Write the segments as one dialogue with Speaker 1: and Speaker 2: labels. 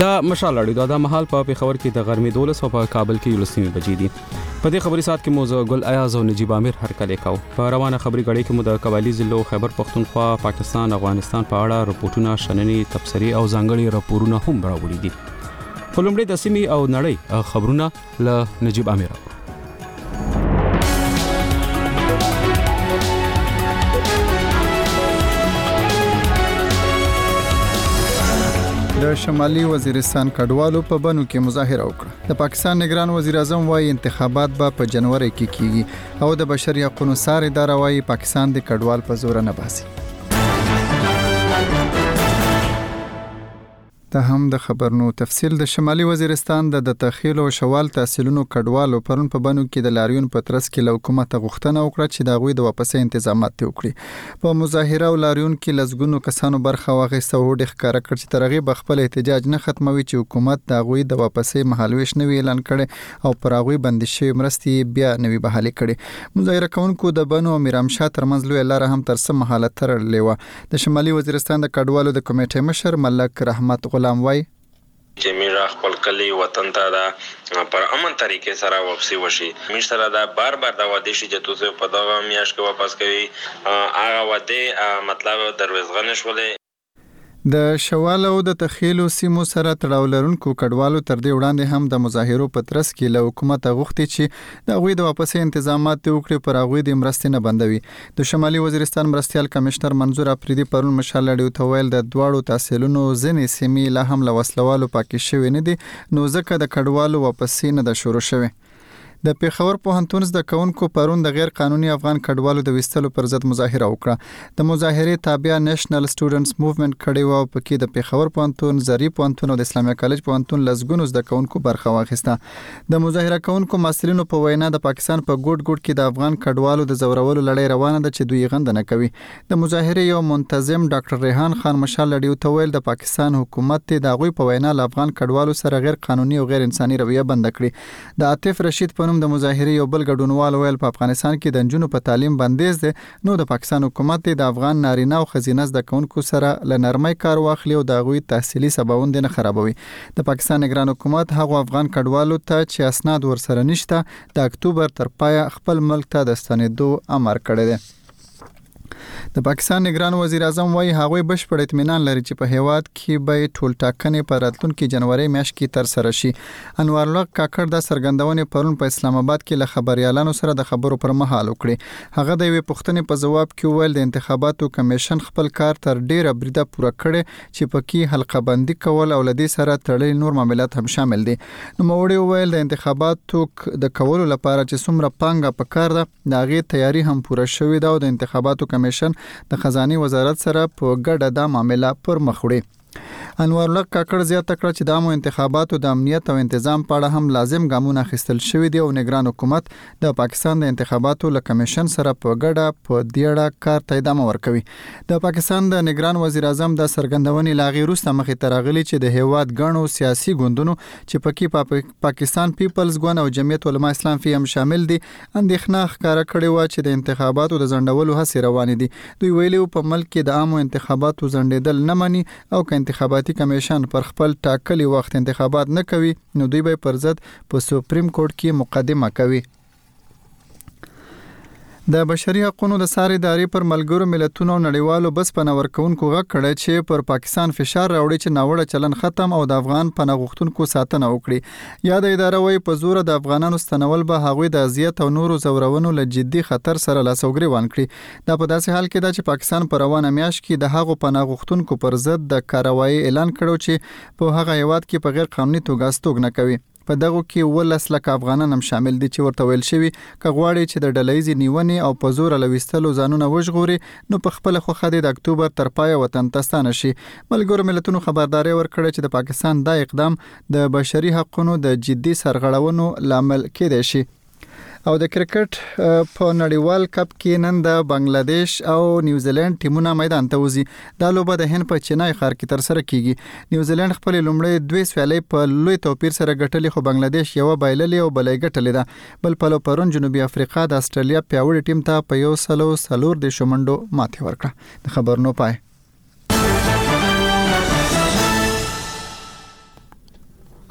Speaker 1: دا مشال اړیدو دا مهال په پیښور کې د غرمې 12 او په کابل کې 11 بجې دي. په دې خبري سات کې موزه ګل ایاز او نجیب امیر هرکلی کاو. په روانه خبري غړي کې مو د قبایلی ضلعو خیبر پختونخوا، پاکستان، افغانستان په اړه رپورټونه، شننې، تبصرې او ځانګړي راپورونه هم راوړي دي. په لومړي د سیمې او نړۍ خبرونه له نجیب امیر.
Speaker 2: د شمالي وزیرستان کډوالو په بنو کې مظاهره وکړه. د پاکستان نگران وزیر اعظم وايي انتخابات به په جنوري کې کیږي او د بشري حقوقو سار اداره وايي پاکستان د کډوال په زور نه باسي. ته هم د خبرونو تفصیل. د شمالي وزیرستان د تخیل او شوال تحصیلونو کډوالو پرون په بنو کې د لاریون په ترڅ کې له حکومت غوښتنه وکړه چې د غوي د واپسې تنظیمات وکړي. په مظاهره او لاریون کې لزګونو کسانو برخه واخیسته او د ښکارا کړ چې ترغیب خپل احتجاج نه ختموي چې حکومت د غوي د واپسې مهالويش نوی اعلان کړي او پر غوي بندي شوی مرستي بیا نوی بحالي کړي. مظاهره کوونکو د بنو او میرامشاه ترمنځ لوی لار هم تر سم حالت ترلې و. د شمالي وزیرستان د کډوالو د کمیټې مشر ملک رحمت غلام وای
Speaker 3: چې میرا خپل کلی وطن ته دا پر امن طریقې سره واپسی وشي. میر سره دا بار دا وعده شي چې تاسو په دغه میاشت کې واپس کوي. هغه وعده مطلب دروازغه نشولې.
Speaker 2: د شوال او د تخیلو سیمو سره تړاو لرونکو کډوالو تر دې وړاندې هم د مظاهرو په ترڅ کې له حکومت غوښتي چې د غوي د واپسې تنظیمات وکړي پر غوي د مرستې نه بندوي. د شمالي وزیرستان مرستيال کمشنر منظور افریدي پرون مشال اړیو ته ویل د دواړو تحصیلونو ځنې سیمې له هم له وسلوالو پاکي شوی نه دي، نو ځکه د کډوالو واپسې نه د شروع شوی. د پیښور پوهنتون زده کوونکو پرون د غیر قانوني افغان کډوالو د وستلو پر ضد مظاهره وکړه. د مظاهره تابع نېشنل سټوډنټس موومېنټ کړي و په کې د پیښور پوهنتون، زری پوهنتون او د اسلامي کالج پوهنتون لزګونو زده کوونکو برخه واخیسته. د مظاهره کوونکو مسؤلینو په وینا د پاکستان په ګډ ګډ کې د افغان کډوالو د زورولو لړۍ روانه ده چې دوی غند نه کوي. د مظاهره یو منتظم ډاکټر ریحان خان مشال اړیو ته ویل د پاکستان حکومت د غوي په وینا د افغان کډوالو سره غیر قانوني او غیر انساني رویه بند کړي. د عاطف رشید په د مظاهره یو بل ګډونوال ویل په افغانستان کې د نجونو په تعلیم بندیز دي، نو د پاکستان حکومت د افغان نارینه او خزینه زده کوونکو سره ل نرمۍ کار واخلي او د غوي تحصیلي سباوند نه خرابوي. د پاکستان نگران حکومت هغه افغان کډوالو ته چې اسناد ورسره نشته د اکتوبر تر پای خپل ملک ته د ستنېدو امر کړی دی. د پاکستان نگران وزیر اعظم وايي هغه بشپړ اطمینان لري چې په هیواد کې به ټول ټاکنې په راتلونکي جنوري میاشت کې تر سره شي. انوار الله کاکړ د سرګندونې پرون په اسلام آباد کې له خبريالانو سره د خبرو پر مهال وکړي. هغه د یوې پوښتنې په جواب کې ویل د انتخاباتو کمیشن خپل کار تر ډیره بریده پوره کړي چې پکې حلقه بندي کول او لدې سره تړلې نور معاملات هم شامل دي. نو موړي ویل د انتخاباتو د کولو لپاره چې څومره پانګه پکار ده د هغه تیاری هم پوره شوې ده او د انتخاباتو کمیشن د خزاني وزارت سره په ګډه د معاملې پر مخ وړي. انوار الله کاکړ زیاته کړه چې د عامو انتخاباتو د امنیت او تنظیم په اړه هم لازم ګامونه اخیستل شوي دي او نگران حکومت د پاکستان د انتخاباتو له کمیشن سره په ګډه په دیړه کار ته ادامه ورکوي. د پاکستان د نگران وزیر اعظم د سرګندونې لاغي روسته مخې ته راغلي چې د هیواد غنو سیاسي ګوندونو چې پکې پاکستان پیپلز ګوند او جمعیت علما اسلام فی هم شامل دي اندېښنه ښکارا کړې و چې د انتخاباتو د ځنډولو هڅې روانې دي. دوی ویلي په ملک کې د عامو انتخاباتو ځنډېدل نه مني او که انتخاباتي کمیشن پر خپل ټاکلي وخت انتخابات نه کوي نو دوی به پر ضد په سپریم کورټ کې مقدمه کوي. د بشري حقوقو د ساري ادارې پر ملګرو ملتونو نړیوالو بس پناه ورکوونکو غږ کړی چې پر پاکستان فشار راوړي چې ناوړه چلن ختم او د افغان پناه غوښتونکو ساتنه وکړي. یا د اداره وایي په زور د افغانانو ستنول به هغوی د اذیت او نورو زورونو له جدي خطر سره لاس او ګریوان کړي. دا په داسې حال کې ده چې پاکستان په روانه میاشت کې د هغو پناه غوښتونکو پر ضد د کاروایی اعلان کړو چې په هغه هیواد کې په غیر قانوني توګه استوګنه کوي. په دغه کې 12 لکه افغانان هم شامل دي چې ورته ویل شوی ک غواړي چې د ډلهیزي نیونې او په زور لويستلو ځانونه وژغوري نو په خپل خوخه د اکتوبر تر پای وطن ته ستانه شي. ملګرو ملتونو خبرداري ورکړه چې د پاکستان دا اقدام د بشري حقوقو د جدي سرغړونو لامل کېدای شي. او د کرکټ په نړیوال کپ کې نن د بنگلاديش او نیوزیلند ټیمونه میدان ته وځي. دا لوبه د هند په چنای ښار کې تر سره کیږي. نیوزیلند خپل لومړی 2 سیالۍ په لوی توپیر سره ګټلې خو بنگلاديش یو بایللې او بلې ګټلې ده. بل په پرون جنوبي افریقا د استرالیا پیاوړي ټیم ته په 1-4 د شومنډو ماتې ورکړه. د خبرونو پای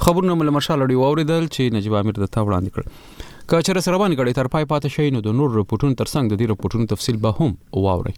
Speaker 1: خبرونه مل مشال اړي اوریدل چې نجیب امیر د تا وړاندې کړ که چېرې سره باندې غړي تر پای پاتې شي نو د نور رپورټونو ترڅنګ د دې رپورټونو تفصیل به هم واوري.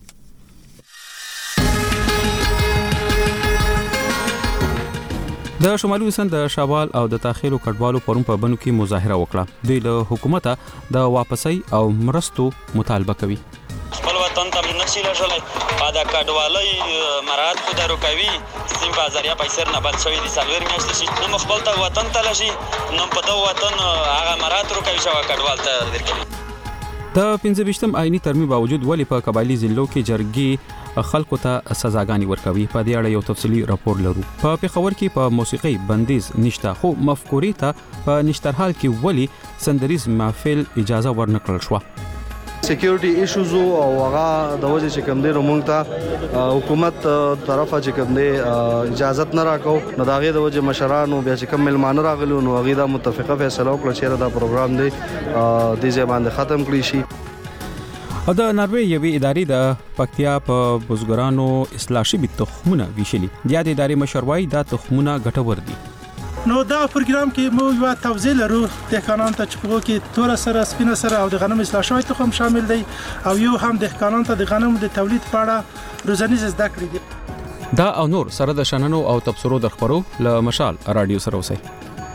Speaker 1: د شمالي وزیرستان د شوال او د تاخیرو کډوالو پرون په بنو کې مظاهره وکړه. دوی له حکومته د واپسۍ او مرستو مطالبه کوي.
Speaker 4: خپل وطن ته نشي لږلای دا کډوالۍ مراد خو درو کوي سیم بازاریا پیسې نه بل شوی دي سالور میاشتې شي نو خپل ته وطن ته لشي نو په دا وطن هغه مراد رو کوي شو کډوال ته درکوي.
Speaker 1: د 15 آئینی ترمیم باوجود ولی په قبایلی ضلعو کې جرګې خلکو ته سزاګانی ورکوي. په دې اړه یو تفصیلی راپور لرو. په پیښور کې په موسیقي بندیز نشته خو مفکورې ته په نشترحال کې ولی سندریز محفل اجازه ورنکړل شو.
Speaker 5: سکیورټي ایشوز او هغه د وجه چې کوم دی موږ ته حکومت طرفه چې کوم دی اجازه نه راکو نو داغه د وجه مشرانو بیا چې کوم ملمانه راغلو نو هغه د متفقه فیصله وکړه چې دا پروګرام دی د ځبان ختم کړی شي.
Speaker 1: د ناروې یوې ادارې د پکتیا په بزګرانو اصلاح شوي تخمونه ویشلي. د ادارې مشروعي دا تخمونه ګټور دي.
Speaker 6: نو دا پروګرام کې مو یو توضیح لرو د قانون ته چې په کې تور سره سپینه سره او د غنم اصلاح شوی تخم شامل دی او یو هم د قانون ته د غنم د تولید په اړه روزانیز زده کړې دي.
Speaker 1: دا او نور سره د شننو او تبصرو د خبرو له مشال رادیو سره اوسئ.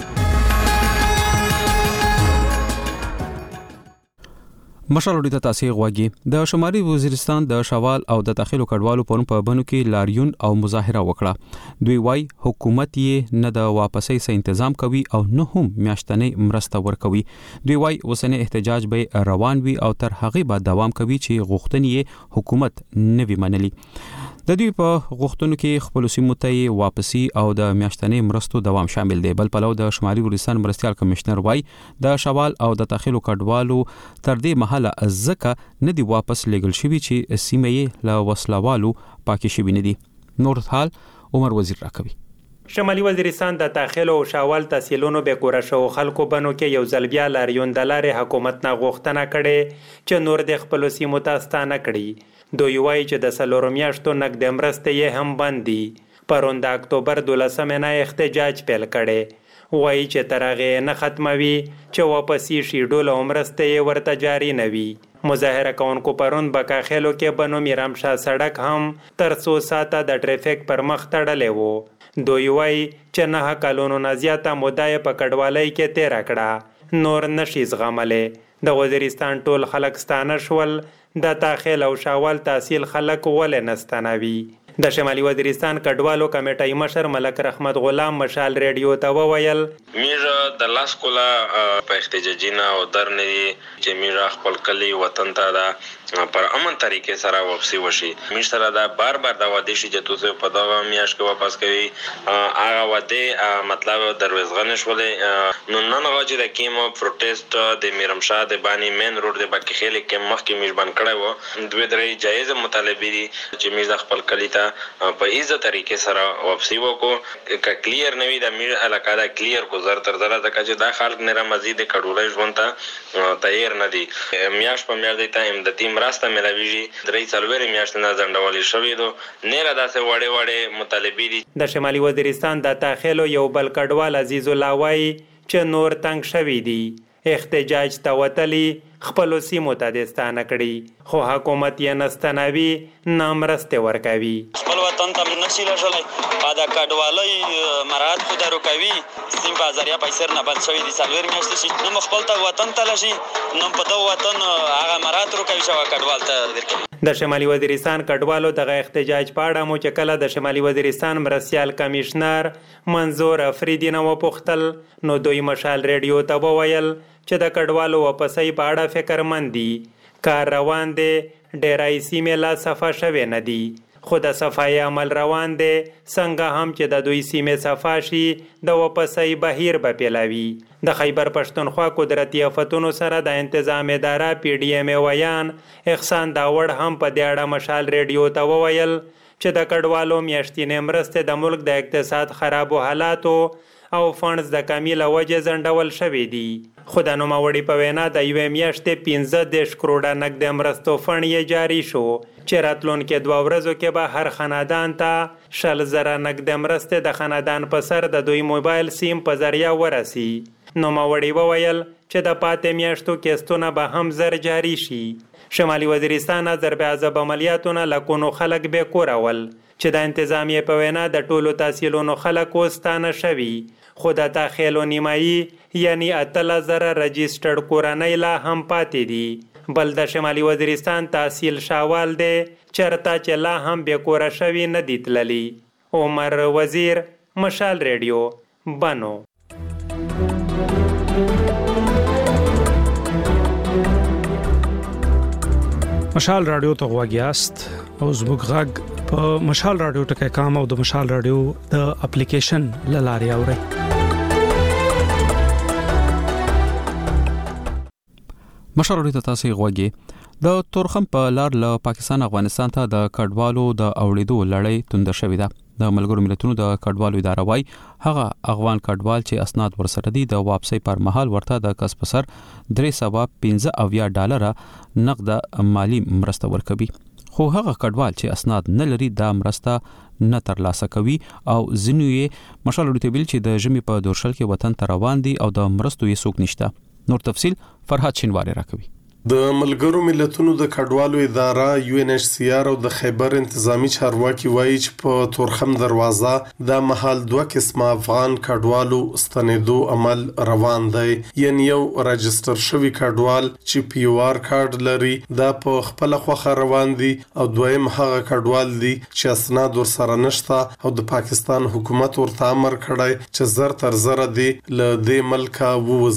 Speaker 1: مشال وړي ته تاسو غواګي. د شمالي وزیرستان د شوال او د داخلو کډوالو په بنو کې لاریون او مظاهره وکړه. دوی وايي حکومت یې نه د واپسۍ سره تنظیم کوي او نه هم میاشتنې مرسته ورکوي. دوی وايي اوسنۍ احتجاج به روان وي او تر هغه به دوام کوي چې غوښتنې حکومت نه وي منلي. د دوی په غوښتنو کې خپل سیمو ته واپسی او د میاشتنې مرستو دوام شامل دی. بل پلو د شمالي وزیرستان مرستيال کمشنر وايي د شوال او د داخلو کډوالو تر دې مهاله ځکه نه دی واپس لګل شوی چې سیمه یې له وسلوالو پاکي شوی نه دي. نور حال عمر وزیر راکوي.
Speaker 7: شمالي وزیرستان د داخلو او شوال تحصیلونو به کور شو خلکو بنو کې یو ځل بیا لاریون د لارې حکومت نه غوښتنه کړي چې نور د خپل سیمو ته ستانه کړي. دوی وایي چې د سلورو میاشتو نقد مرستې یې هم بند دي. پرون د اکتوبر 12 نه احتجاج پیل کړي. وایي چې تر هغې نه ختموي چې واپسي شي ډول مرستې یې ورته جاري نه وي. مظاهره کوونکو پرون بکاخیلو کې بنو میرامشاه سړک هم تر 100 ساعته د ټریفیک پر مخ تړلی وو. دوی وایي چې 9 کلونو نه زیاته موده یې په کډوالۍ کې تیره کړه. نور نشي زغملی. د وزیرستان ټول خلک ستانه شول. د داخل او شوال تحصیل خلک ولې نستانوي. د شمالي وزیرستان کډوالو کمیټې مشر ملک رحمت غلام مشال ریډیو ته وویل
Speaker 3: میرا د لاس کولا په احتجاجینا او درنې چې میرا خپل کلی وطن ته دا پر امن طریقې سره واپسی وشي. میر سره دا بار د وادي شي چې تاسو په دا میاش کې واپس کوي هغه وادي مطلب دروازغنه شولې نو نن غاجي د کیمو پروتست د میرمشاه د بانی مین روډ د باقي خېل کې مخ کې میزبان کړی وو. دوی درې جایز مطالبه دي چې میرا خپل کلی ته په ایزه طریقې سره واپسی وکړو. ک کلیر نوی د میر علاقه دا کلیر کو زر تر زره د کچې دا خلک نه مزید کډولای ژوند ته تیار نه دي. میاش په میاشت ته امدادي مرسته ملويږي. درې څلورې میاشتې نه ځنډولې شوې دو نه را داسې وړې مطالبه دي.
Speaker 7: د شمالي وزیرستان د داخلو یو بل کډوال عزیز الله وایي چې نور تنگ شوی دي. احتجاج ته وتلی خپل سیمو ته دستانه کړي خو حکومت یې نستنوي نامرسته ورکوي.
Speaker 4: خپل وطن ته نشي لږلای دا کډوالۍ مراد خو درو کوي سیم بازاریا پیسې نه بل شوی دي سالور میاشتې شي نو خپل ته وطن ته لشي نو په دا وطن هغه مراد رو کوي شو کډوال ته درکوي.
Speaker 7: د شمالي وزیرستان کډوالو دغه احتجاج په اړه مو چې کله د شمالي وزیرستان مرستيال کمشنر منظور افریدی نو پوښتل نو دوی مشال ریډیو ته وویل چې د کډوالو واپسۍ په اړه فکرمند دي. کار روان دی ډیرای سیمې لا صفا شوی نه دي خو د صفای عمل روان دی څنګه هم چې د دوی سیمې صفا شي د واپسۍ بهیر به پیلاوي. د خیبر پښتونخوا قدرتي آفتونو سره د انتظام اداره PDM ویان احسان داوړ هم په دې اړه مشال ریډیو ته وویل چې د کډوالو میاشتنې مرستې د ملک د اقتصاد خرابو حالاتو او فنډز د کمی له وجې ځنډول شوي دي. خو د نوموړي په وینا د یوې میاشتې 15 کروڑه نقد مرستو فنډ یې جاري شو چې راتلونکو 2 ورځو کې به هر خاندان ته 100,000 نقد مرستې د خاندان په سر د دوی موبایل سیم په ذریعہ ورسي. نوموړي وویل چې د پاتې میاشتو کیستونه به هم زر جاري شي. شمالي وزیرستان ضرب عذاب عملیاتونه لکونو خلک به کورول چې د انتظامیې په وینا د ټولو تحصیلونو خلک وستانه شوي، خو د تاخیلو نیمایي یعنی 18,000 رجیسټرډ کورنۍ لا هم پاتې دي. بل د شمالي وزیرستان تحصیل شاوال دی چرته چې لا هم بې کوره شوي نه دي تللي. عمر وزیر، مشال ریډیو، بنو.
Speaker 8: مشال رادیو ته غواګیاست او زموږ غږ په مشال رادیو ټکي کام او د مشال رادیو د اپلیکیشن لاري اوري.
Speaker 1: مشال رادیو ته تاسو غواګي. د تورخم په لار له پاکستان افغانستان ته د کډوالو د اوړېدو لړۍ تند شوې ده. د ملګرو ملتونو د کډوالو اداره وايي هغه افغان کډوال چې اسناد ورسره دي د واپسۍ پر مهال ورته د کس په سر $315 نقد مالی مرسته ورکوي. خو هغه کډوال چې اسناد نه لري دا مرسته نه ترلاسه کوي او ځینې یې مشال رادیو ته ویل چې د ژمي په دورشل کې وطن ته روان دي او د مرستو یې څوک نشته. نور تفصیل فرهاد شینواری راکوي.
Speaker 9: د ملګرو ملتونو د کډوالو اداره UNHCR او د خیبر انتظامی چارواکي وایي چې په تورخم دروازه د محل 2 قسمه افغان کډوالو ستنېدو عمل روان دی. یعنی یو رجستر شوی کډوال چې POR کارت لري دا په خپل خوخه روان دي او دویم هغه کډوال دي چې اسناد ورسره نشته او د پاکستان حکومت ورته امر کړی چې زر تر زر دي له دې ملکه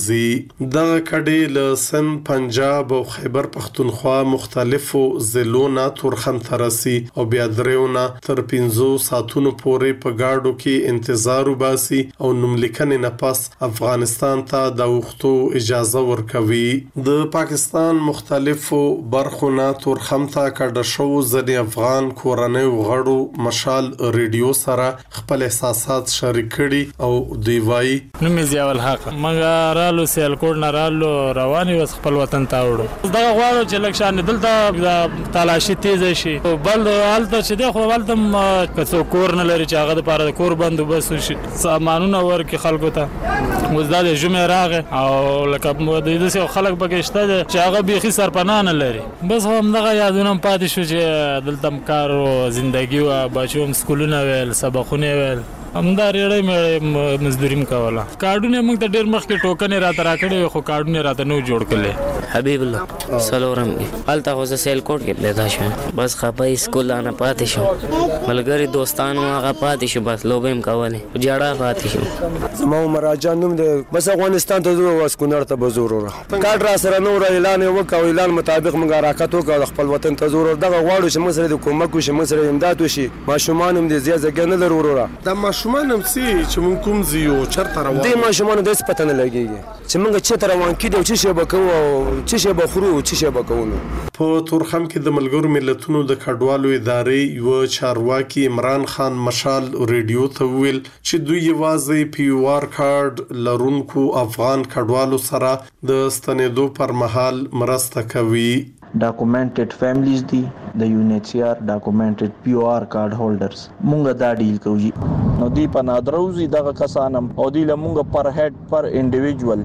Speaker 9: ووځي. دغه کډې له سن پنجاب او خیبر پختونخوا مختلفو ضلعونو تورخم ترسي او بیا دریونه تر 15 ساعتونو پورې په گاډو کې انتظار وباسي او نوملیکنې نه پس افغانستان ته د وختو اجازه ورکوي. د پاکستان مختلفو برخو نه تورخم ته کډه شو ځنې افغان کورنۍ غړو مشال ریډیو سره خپل احساسات شریک کړي او دوی وایي
Speaker 10: نو مزیاول حق مګر رالو سیل کوډ نه رالو رواني وس خپل وطن ته وړو دا غواړو چې لکشان دلته تلاشي تیز شي. بل حالت چې د خو ولتم کڅو کور نه لري چې هغه د پاره کور بندوبست شي سامانونه ورکي خلکو ته وزداد جمعه راغه او لکه د دې خلک بګشته چې هغه بيخي سرپناه نه لري. بس هم دغه یادونه پاتې شو چې دلته کار او ژوندۍ او بچوم سکولونه ویل سبقونه ویل همدا ریړې مې مزدوریم کوله. کارډونه موږ ته ډېر مخکې ټوکنې راته راکړې خو کارډونه راته نو جوړ کړل.
Speaker 11: حبیب الله سلورم حالت خو سیل کوټ کې پیدا شو بس خپای سکول نه پاتې شو ملګری دوستانو هغه پاتې شو بس لوبیم کوله جړه پاتې شو.
Speaker 12: زمو مراجعان نوم د بس افغانستان ته زو واسکونر ته بزور کارت را سره نور اعلان وکاو اعلان مطابق موږ حرکت وکړو خپل وطن ته زور دغه غواړو چې موږ سره د کومک وشي موږ سره امداد وشي. ماشومان هم د زیاده نه لرورو
Speaker 9: د ماشومان هم سي چې موږ کوم زیو چرته روان
Speaker 12: دي ماشومان د سپته نه لګيږي چې موږ چته روان کیدو چې شی بکو چې شی بخرو چې شی بکونو.
Speaker 9: په تورخم کې د ملګرو ملتونو د کډوالو ادارې یو چارواکي عمران خان مشال ریډیو ته ویل چې دوی یوازې POR کارت لرونکو افغان کډوالو سره د ستنېدو پر مهال مرسته کوي.
Speaker 13: documented families دي د UNHCR documented POR card holders مونږ دا ډیل کوي نو دی په نادروزي دغه کسانم او دی لمونږ پر هډ پر انډیویډوال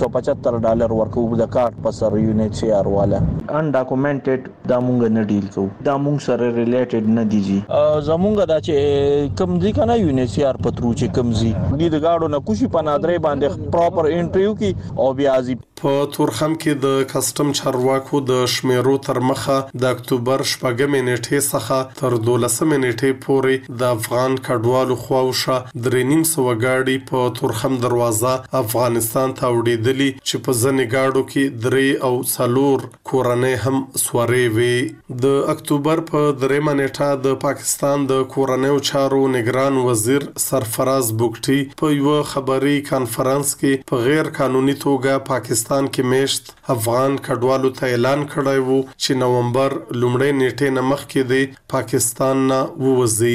Speaker 13: $375 ورکو د کارت په سر UNHCR والا ان documented دا مونږ نه ډیل کوو دا مونږ سره ریلیټډ نه دي زمونږ دا چې کم دي کنه UNHCR پترو چې کم زی دی د گاډو نه کوشي په نادرې باندې پراپر انټریو کی او بیا ازي.
Speaker 9: په تورخم کې د کسٹم چارواکو د شمیرو تر مخه د اکتوبر 4 نیټې څخه تر 12 نیټې پورې د افغان کډوالو خواوشه 300 گاډي په تورخم دروازه افغانستان ته وړېدلې چې په ځنې گاډو کې 3 او 4 کورنۍ هم سورې وي. د اکتوبر په 3 نیټه د پاکستان د کورنۍ چارو نگران وزیر سرفراز بوګټي په یو خبري کانفرنس کې په غیر قانوني توګه پاکستان کې میشت افغان کډوالو ته اعلان کړی وو چې نومبر لومړۍ نیټې نه مخکې د پاکستان نه ووځي.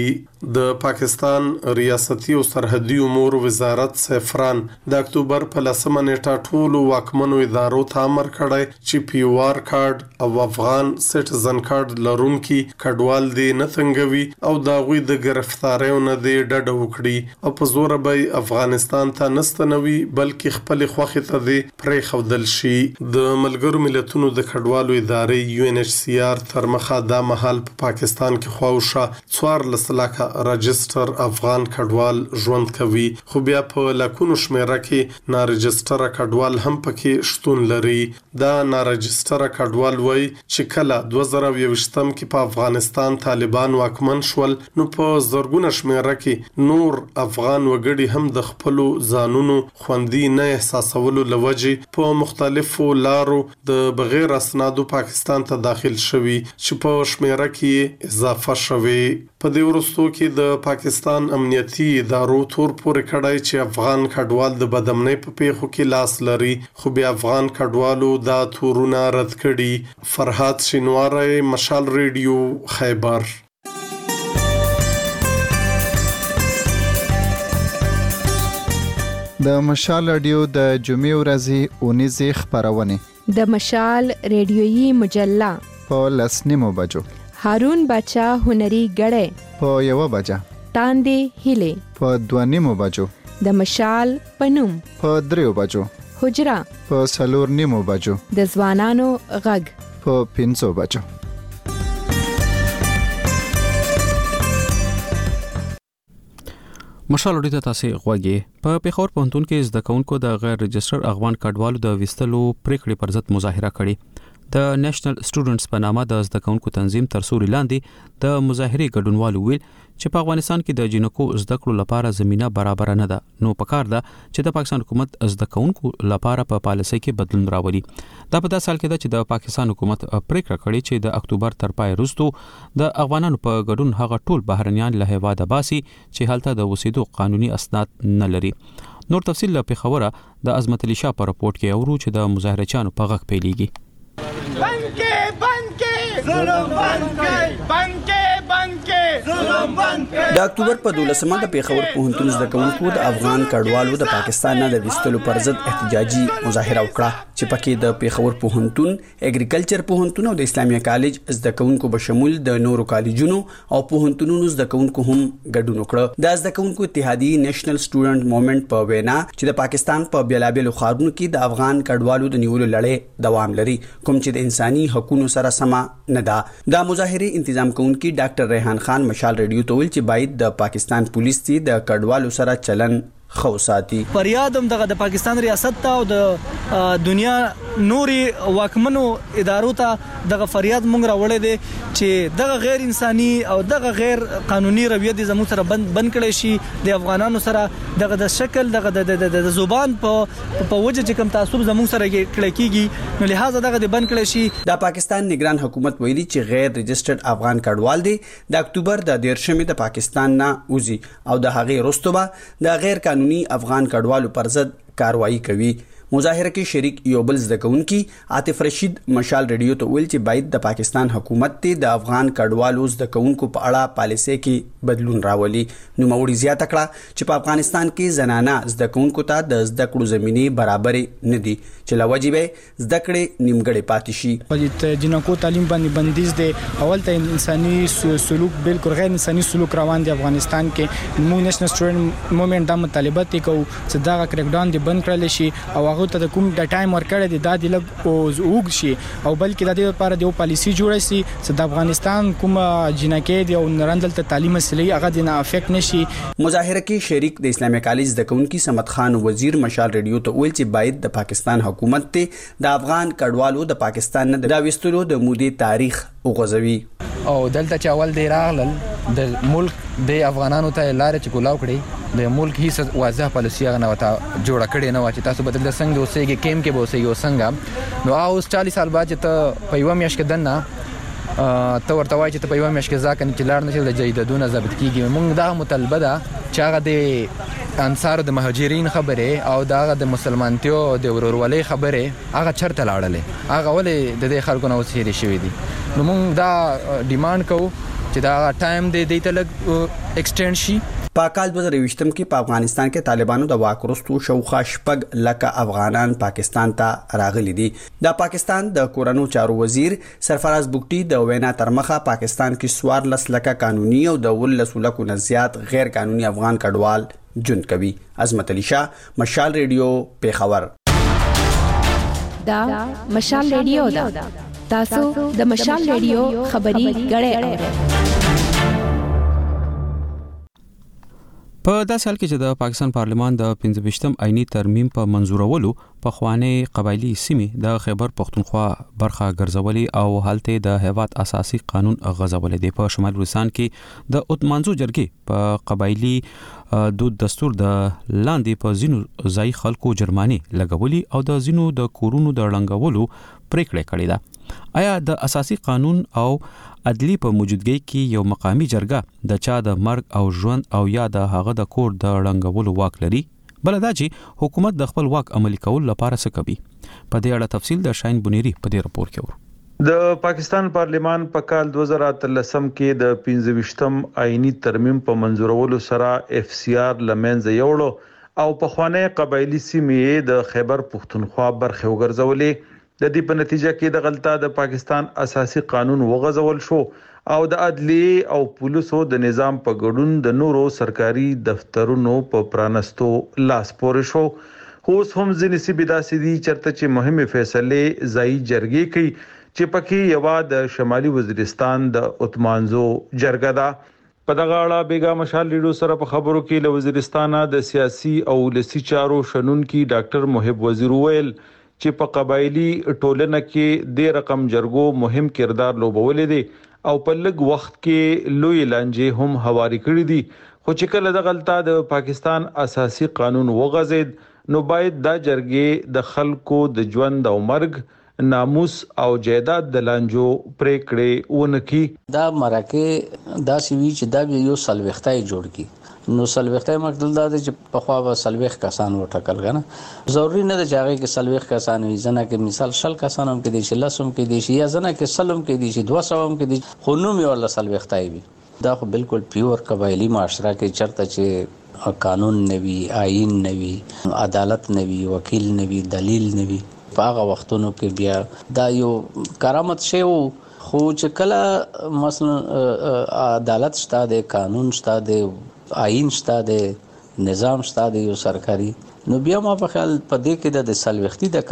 Speaker 9: د پاکستان ریاستي او سرحدي امور وزارت سفران د اکتوبر په 10 نیټه ټولو واکمنو ادارو ته امر کړی چې پیوار کارت او افغان سټیزن کارت لرونکي کډوال دي نه څنګهوي او دا غوي د گرفتاریو نه دی ډډه وکړي او په زور به افغانستان ته نستنوي بلکې خپل خوخه ته دی پرې خودل شي. د ملګرو ملتونو د کډوالو ادارې UNHCR تر مخه دا مهال په پاکستان کې خواوشه 14 لکه رجستر افغان کډوال ژوند کوي خو بیا په لکونو شمیره کې نارجستره کډوال هم پکې شتون لري. دا نارجستره کډوال وای چې کله 2020 کې په افغانستان طالبان واکمن شول نو په زرګونه شمیره کې نور افغان وګړي هم د خپل ځانونو خوندي نه احساسولو لوجه په مختلفو لارو د بغیر اسنادو پاکستان ته داخل شوي چې په شمیره کې اضافه شوي. په دې وروستو کې د پاکستان امنیتي ادارو تور پورې کړای چې افغان کډوال د بدامنۍ په پیښو کې لاس لري خو بیا افغان کډوالو دا تورونه رد کړي. فرحات شینواری، مشال ریډیو، خیبر.
Speaker 2: د مشال رادیو د جمعې ورځې اونیزه خبرونه
Speaker 14: د مشال ریډیویي مجله
Speaker 2: په 10:09 بجو،
Speaker 14: هارون بچا هنري غړې
Speaker 2: په 1 بجه،
Speaker 14: تاندې هیله
Speaker 2: په 2:09 بجو،
Speaker 14: د مشال پنوم
Speaker 2: په 3 بجو،
Speaker 14: حجرا
Speaker 2: په 4:09 بجو،
Speaker 14: د ځوانانو غږ
Speaker 2: په 5 بجو.
Speaker 1: مشال اډیته تاسو غوږی په پیښور پوهنتون کې زده کوونکو د غیر رجستر افغان کډوالو د وستلو پریکړې پر ضد مظاهره کړې. د نېشنل سټوډنټس په نامه د زده کوونکو تنظیم تر سوري لاندې د مظاهرې ګډونوالو ویل چې په افغانستان کې د جنکو زده کړو لپاره زمينه برابر نه ده نو پکار ده چې د پاکستان حکومت زده کوونکو لپاره په پالیسي کې بدلون راوړي. دا په داسې حال کې ده چې د پاکستان حکومت پریکړه کړې چې د اکتوبر تر پای وروسته د افغانانو په ګډون هغه ټول بهرنیان له هیواده باسي چې هلته د اوسېدو قانوني اسناد نه لري. نور تفصیل له پیښوره د عظمت علي شاه په راپورټ کې اورو چې د مظاهرچیانو په غږ پیلېږي.
Speaker 15: د اکتوبر په 12مه د پیښور پوهنتون زده کوونکو د افغان کډوالو د پاکستان نه د وستلو پر ضد احتجاجي مظاهره وکړه چې پکې د پیښور پوهنتون، اګریکلچر پوهنتون او د اسلامي کالج زده کوونکو به شمول د نورو کالجونو او پوهنتونونو زده کوونکو هم ګډون وکړ. د زده کوونکو اتحادیه نېشنل سټوډنټ موومېنټ په وینا چې د پاکستان په بیلابېلو ښارونو کې د افغان کډوالو د نیولو لړۍ دوام لري کوم چې د انساني حقوقو سره سم نه ده. د مظاهرې تنظیم کوونکي ډاکټر ریحان خان مشال ریډیو ته ویل چې باید د پاکستان پولیس د کډوالو سره چلن خو ساتي.
Speaker 16: فریادم دغه د پاکستان ریاست ته او د دنیا نوري واکمنو ادارو ته دغه فریاد مونږ راوړی دی چې دغه غیر انساني او دغه غیر قانوني رویه د زموږ سره بند کړي شي. د افغانانو سره دغه د شکل دغه د زبان په وجه چې کوم تعصب زموږ سره کړی کیږي نو لہذا دغه د بند کړي شي.
Speaker 15: د پاکستان نگران حکومت ویلي چې غیر رجسترډ افغان کډوال دي د اکتوبر د 13مې د پاکستان نه وزي او د هغې وروسته به د غیر قانوني افغان کډوالو پر ضد کاروایی کوي. مظاهره کې شریک یو بل زده کوونکي عاطف رشید مشال ریډیو ته ویل چې باید د پاکستان حکومت ته د افغان کډوالو زده کوونکو په اړه پالیسي کې بدلون راولي. نو موړي زیاته کړه چې په افغانستان کې زنانه زده کوونکو ته د زده کړو زمينې برابر نه دي چې لوجب زده کړې نیمګړې پاتې شي.
Speaker 16: په جنکو تعلیم باندې بندیز دي. اول ته انساني سلوک بالکل غیر انساني سلوک روان دي افغانستان کې. موږ نېشنل سټوډنټ موومېنټ د مطالبه کوي چې دا کریک ډاون دي بند کړل شي او هغه ته کوم د ټایم ورکړی دی دا د لګ اوږد شي او بلکې د دې لپاره د پالیسي جوړه شي چې د افغانستان کوم جنکې دی او نرندل ته تعلیم مسلې هغه د نه افیکټ نشي.
Speaker 15: مظاهره کې شریک د اسلامي کالج د کونکي سمت خان وزیر مشال ریډیو ته ویل چې باید د پاکستان حکومت ته د افغان کډوالو د پاکستان نه د وستلو د مودې تاریخ وغځوي
Speaker 17: او دلته چې اول دی راغلل د ملک د افغانانو ته لار چې کولاو کړي د ملک هیڅ واضح پالیسي هغه نه وته جوړه کړي نه و چې تاسو بدل د څنګه اوسېږي کیم کې به اوسېږي څنګه نو اوس 40 سال بعد چې ته په یو میاشت کې دنه ته ورته وایي چې ته په یو میاشت کې ځکه چې لار نشي د جیدادونه ضبط کیږي. موږ دا مطالبه ده چې هغه د انصار د مهاجرین خبره او دغه د مسلمانتیو د ورورولۍ خبره هغه چرته لاړلې هغه ولې د دې خلکو نه وسیری شوې دي. نو موږ دا ډیماند کوو چې دا ټایم دی ته لګ ایکسټند شي.
Speaker 15: په کال 2020 کې په افغانستان کې طالبانو د واک وروسته شاوخوا 6 لک افغانان پاکستان ته راغلي دي. د پاکستان د کورونو چارو وزیر سرفراز بوګټي د وینا ترمخه پاکستان کې 14 لک قانوني او د 19 لکو نه زیات غیر قانوني افغان کډوال ژوند کوي. عظمت علي شاه، مشال ریډیو، پیښور.
Speaker 14: دا مشال ریډیو دا تاسو د مشال ریډیو خبري غړې
Speaker 1: په داسې حال کې چې د پاکستان پارلمان د 15م آئینی ترمیم په منزورولو په خواني قبایلی سیمې د خیبر پختونخوا برخه ګرځولې او حالته د هیواد اساسي قانون غځولې دی. په شمال وزیرستان کې د اتمانزو جرګې په قبایلی دود دستور د لاندې په زینو ځای خلکو جرماني لګولي او د زینو د کورونو د ړنګولو پریکړه کړې ده. آیا د اساسي قانون او عدلی په موجودګۍ کې یو مقامی جرګه د چا د مرګ او ژوند او یا د هغه د کور د ړنګولو واک لري؟ بل دا چې حکومت د خپل واک عملي کول لپاره څه کوي؟ په دې اړه تفصیل د شاین بنيري په دې راپور کې ورو.
Speaker 18: د پاکستان پارلیمان په کال 2013 کې د 15م آئینی ترمیم په منزورولو سره FCR لمنځه یوړو او په خواني قبایلی سیمې د خیبر پختونخوا برخه وګرځولې. د دې په نتیجه کې د غلطه د پاکستان اساسي قانون وغځول شو او د عدلی او پولیسو د نظام په ګډون د نورو سرکاري دفترونو په پرانستو لاس پورې شو. اوس هم ځینې سیمې داسې دي چرته چې مهمه فیصله ځای جرګې کوي چې پکې یو د شمالي وزیرستان د اتمانزو جرګه ده. په دغه اړه بیګا مشال ریډیو سره په خبرو کې له وزیرستان د سیاسي او لسی چارو شنونکي ډاکټر محب وزیر ویل چې په قبایلی ټولنه کې د رقم جرګو مهم کردار لوبولې دي او په لږ وخت کې لوی لانجې هم هواري کړې دي. خو چې کله د غلطه د پاکستان اساسي قانون وغځید نو باید دا جرګې د خلکو د ژوند او مرګ، ناموس او جایداد د لانجو پریکړې ونکي.
Speaker 19: دا مرکه دا سوي چې دا یو سلوختای جوړ کی نو سلوختای مقصد دا چې په خوا به سلوخ کسان وټکل غنه ضروری نه ده چې هغه کې سلوخ کسان وي. ځنه کې مثال شل کسان هم کې دي چې لسم کې دي چې یا ځنه کې سلم کې دي چې 200 هم کې دي خو نو مې ولا سلوختای وي. دا خو بالکل پیور قبایلی معاشره کې چرته چې قانون نوي، آئین نوي، عدالت نوي، وکیل نوي، دلیل نوي. په هغه وختونو کې بیا دا یو کرامت شی وو. خو چې کله مثلا عدالت شته د قانون شته د آئین شته د نظام شته د یو سرکاري نو بیا ما په خیال په دې کې د سلوختی د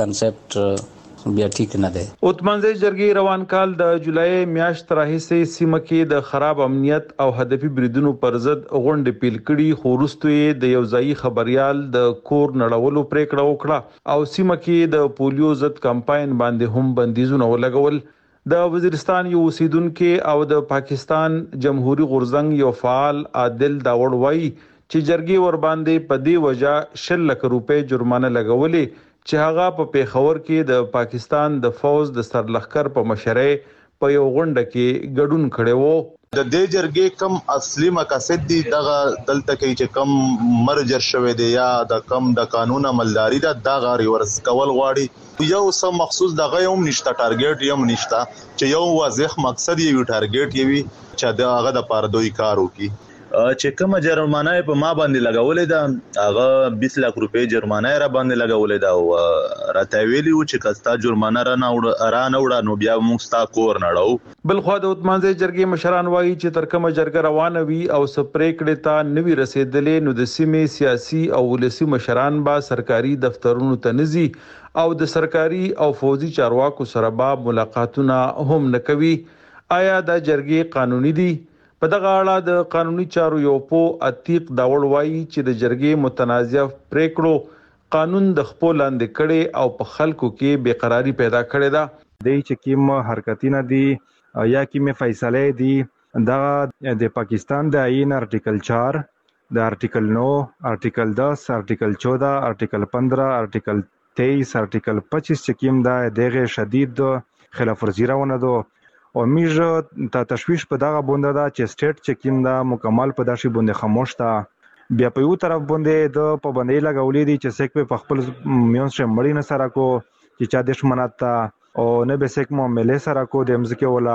Speaker 19: کنسپټ بیا ټیک نه دی.
Speaker 18: اتمانځي جرګې روان کال د جولای میاشت راهیسې سیمه کې د خراب امنیت او هدفي بریدونو پر ضد غونډې پیل کړي. خو وروسته د یو ځای خبريال د کور نړولو پریکړه وکړه او سیمه کې د پولیو ضد کمپاین باندې هم بندیزونه ولګول. د وزیرستان یو اوسیدونکو او د پاکستان جمهوریت غورزنګ یو فعال عادل داوړ وایي چې جرګې ور باندې په دې وجہ 10 لک روپے جرمانه لګولې چې هغه په پیښور کې د پاکستان د فوج د سرلخر په مشرۍ په یو غونډه کې ګډون کړي وو.
Speaker 20: د دې جرګې کم اصلي مقاصد دي دغه دلته کې چې کم مرجر شوه دی یا د کم د قانون عملداري دا غاري ورس کول غواړي یو سم مخصوص دغه یوم نشته ټارګټ یوم نشته چې یو واضح مقصد یو ټارګټ یوي چې دغه د پاره دوی کار وکي. چې کوم جرمانه په ما باندې لګولې ده هغه 20 لک روپے جرمانه را باندې لګولې ده او راته ویلی و چې کستا جرمانه را نه وړه نو بیا موږ ستا کور نړو.
Speaker 18: بل خو د اتمانځي جرګې مشران وایي چې تر کومه جرګه روانه وي او سپریکړه ته نوي رسیدلې نو د سیمې سیاسي او ولسی مشران با سرکاري دفترونو ته نزي او د سرکاري او فوجي چارواکو سره با ملاقاتونه هم نکوي. آیا دا جرګې قانوني دي؟ په دغه اړه د قانوني چارو یو په عتیق داوړ وایي چې د جرګې متنازعه پریکړو قانون د خپل لاندې کړي او په خلکو کې بیقراری پیدا کړي ده.
Speaker 21: د چې کوم حرکتونه دي یا کوم فیصله دي دا د پاکستان د آئین آرټیکل 4 د آرټیکل 9 آرټیکل 10 آرټیکل 14 آرټیکل 15 آرټیکل 23 آرټیکل 25 چې کوم دا دغه شدید خلاف ورزي راونه دو او میږه ته تشویش په دغه بونده دا چې سټیټ چې کیم دا مکمل په داشي بونده خاموش تا بیا په یو طرف باندې د پابندۍ لګولې دي چې سیک په خپل میون شه مړی نه سره کو چې چا دښمنات او نه به سیک مو ملي سره کو د مزکه ولا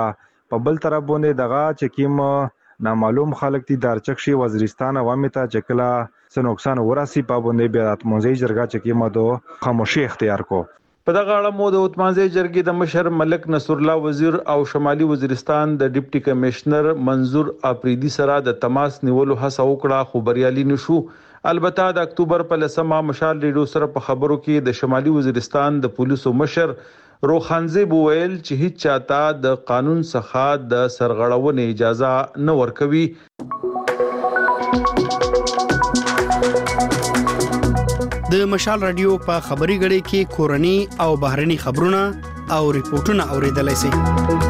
Speaker 21: په بل طرف باندې دغه چې کیم نامعلوم خلک دي دارچکشي وزیرستان عوامي ته چکلا څه نقصان وراسي په باندې بیا د اتمانځي جرګه چې کیم دو خاموشي اختیار کو.
Speaker 18: په دغه اړه مو د اتمانځي جرګې د مشر ملک نصر الله وزیر او شمالي وزیرستان د ډیپټي کمشنر منظور اپریدي سره د تماس نیولو هڅه وکړه خو بریالي نشو. البته د اکتوبر په 10مه مشال ریډیو سره په خبرو کې د شمالي وزیرستان د پولیسو مشر روخانزیب ویل چې هیڅ چاته د قانون څخه د سرغړونې اجازه نه ورکوي.
Speaker 15: د مشال رادیو په خبري غړي کې کورني او بهرني خبرونه او ریپورتونه اوریدلای شئ.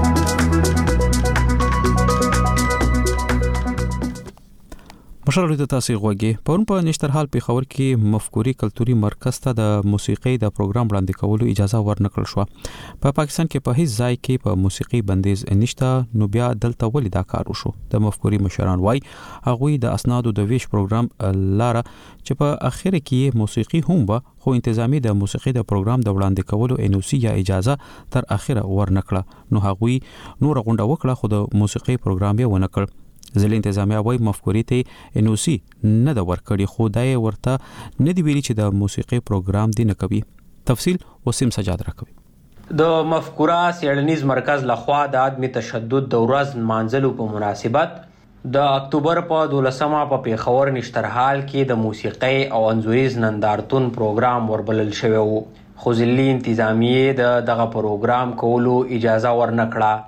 Speaker 1: مشال د تاسو غوږی پرون په نشترحال پیښور کې مفکوري کلتوري مرکز ته د موسیقي د پروګرام وړاندې کولو اجازه ورنکړل شو. په پاکستان کې په هیڅ ځای کې په موسیقي بندیز نشته، نو بیا دلته ولې دا کار وشو؟ د مفکوري مشران وای هغه د اسنادو د ویش پروګرام لاره چې په اخر کې موسیقي هم به خو انتظامی د موسیقي د پروګرام د وړاندې کولو انوسی یا اجازه تر اخره ورنکړه، نو هغه نور غونډه وکړه خو د موسیقي پروګرام یې ونکړ. ځل انتظامیه وای مفکوري ته انوسی نه د ورکړي خو دای ورته نه دی ویلي چې د موسیقي پروګرام دی نه کوي. تفصیل وسیم سجاد راکوي.
Speaker 5: د مفکوره سیړنیز مرکز لخوا د عدم تشدد د ورځ مانځلو په مناسبت د اکتوبر په 12مه په پیښور نشترحال کې د موسیقي او انځوریز نندارتون پروګرام وربلل شوی وو، خو ځلي انتظامیه دغه پروګرام کولو اجازه ورنکړه.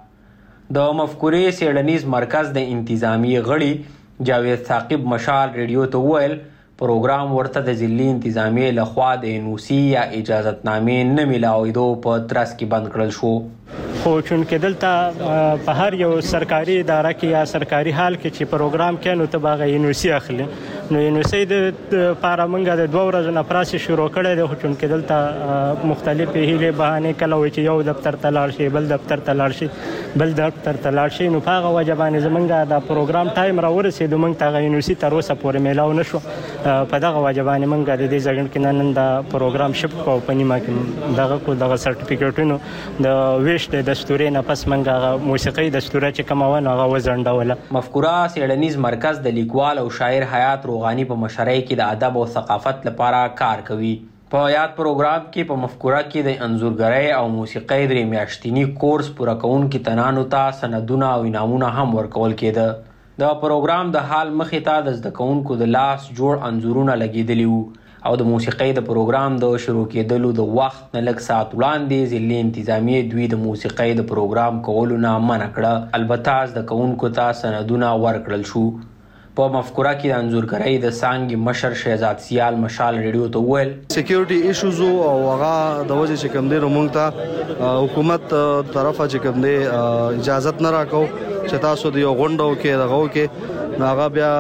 Speaker 5: د مفکوري سیړنیز مرکز د انتظامی غړي جاوید ثاقب مشال ریډیو ته وویل پروګرام ورته د ځلي انتظامی لخوا د انوسی یا اجازتنامې نه ملاوېدو په ترڅ کې بند کړل شو.
Speaker 22: خو چونکې دلته په هر یو سرکاري اداره کې یا سرکاري حال کې چې پروګرام کې نو ته باغ انوسی اخلي، نو انوسی د پارامنګه د 2 ورځې نه پراسي شروع کړي د چونکې دلته مختلفې هیله بهانه کله وي چې یو دفتر ته لاړ شي، بل دفتر ته لاړ شي، بل دفتر ته لاړ شي، نو هغه وجبانه زمونږه د پروګرام ټایم را ورسېد مونږ ته انوسی تر اوسه پورې میلاو نشو. په دغه وجبانه مونږ د دې ځګړ کې نن د پروګرام شپ کو په نیمه کې دغه کو دغه سرټیفیکټونو د ویش د دستوري نه پس منګه موسیقي دستوره چې کومونه هغه وزنډوله.
Speaker 5: مفکوره سیړنیز مرکز د لیکوال او شاعر حیات روغانی په مشرۍ کې د ادب او ثقافت لپاره کار کوي. په یاد پروګرام کې په مفکوره کې د انځورګرۍ او موسیقۍ درې میاشتنی کورس پوره کوونکو تنانو ته سندونه او انعامونه هم ورکول کېده. د پروګرام د حال مخې ته د زده کوونکو د لاس جوړ انځورونه لګېدلي وو او د موسیقۍ د پروګرام د شروع کېدلو د وخت نه لږ ساعت وړاندې ځلي انتظامیه دوی د موسیقۍ د پروګرام کولو نه منع کړه. البته زده کوونکو ته سندونه ورکړل شو. په مفکوره کې د انځورګرۍ د څانګې مشر شهزاد سیال مشال ریډیو ته وویل
Speaker 23: سکیورټي ایشوز او هغه د وجه چې کوم دی موږ ته حکومت طرفه چې کوم دی اجازه نه راکو چې تاسو د یو غونډو کې دغه کې هغه بیا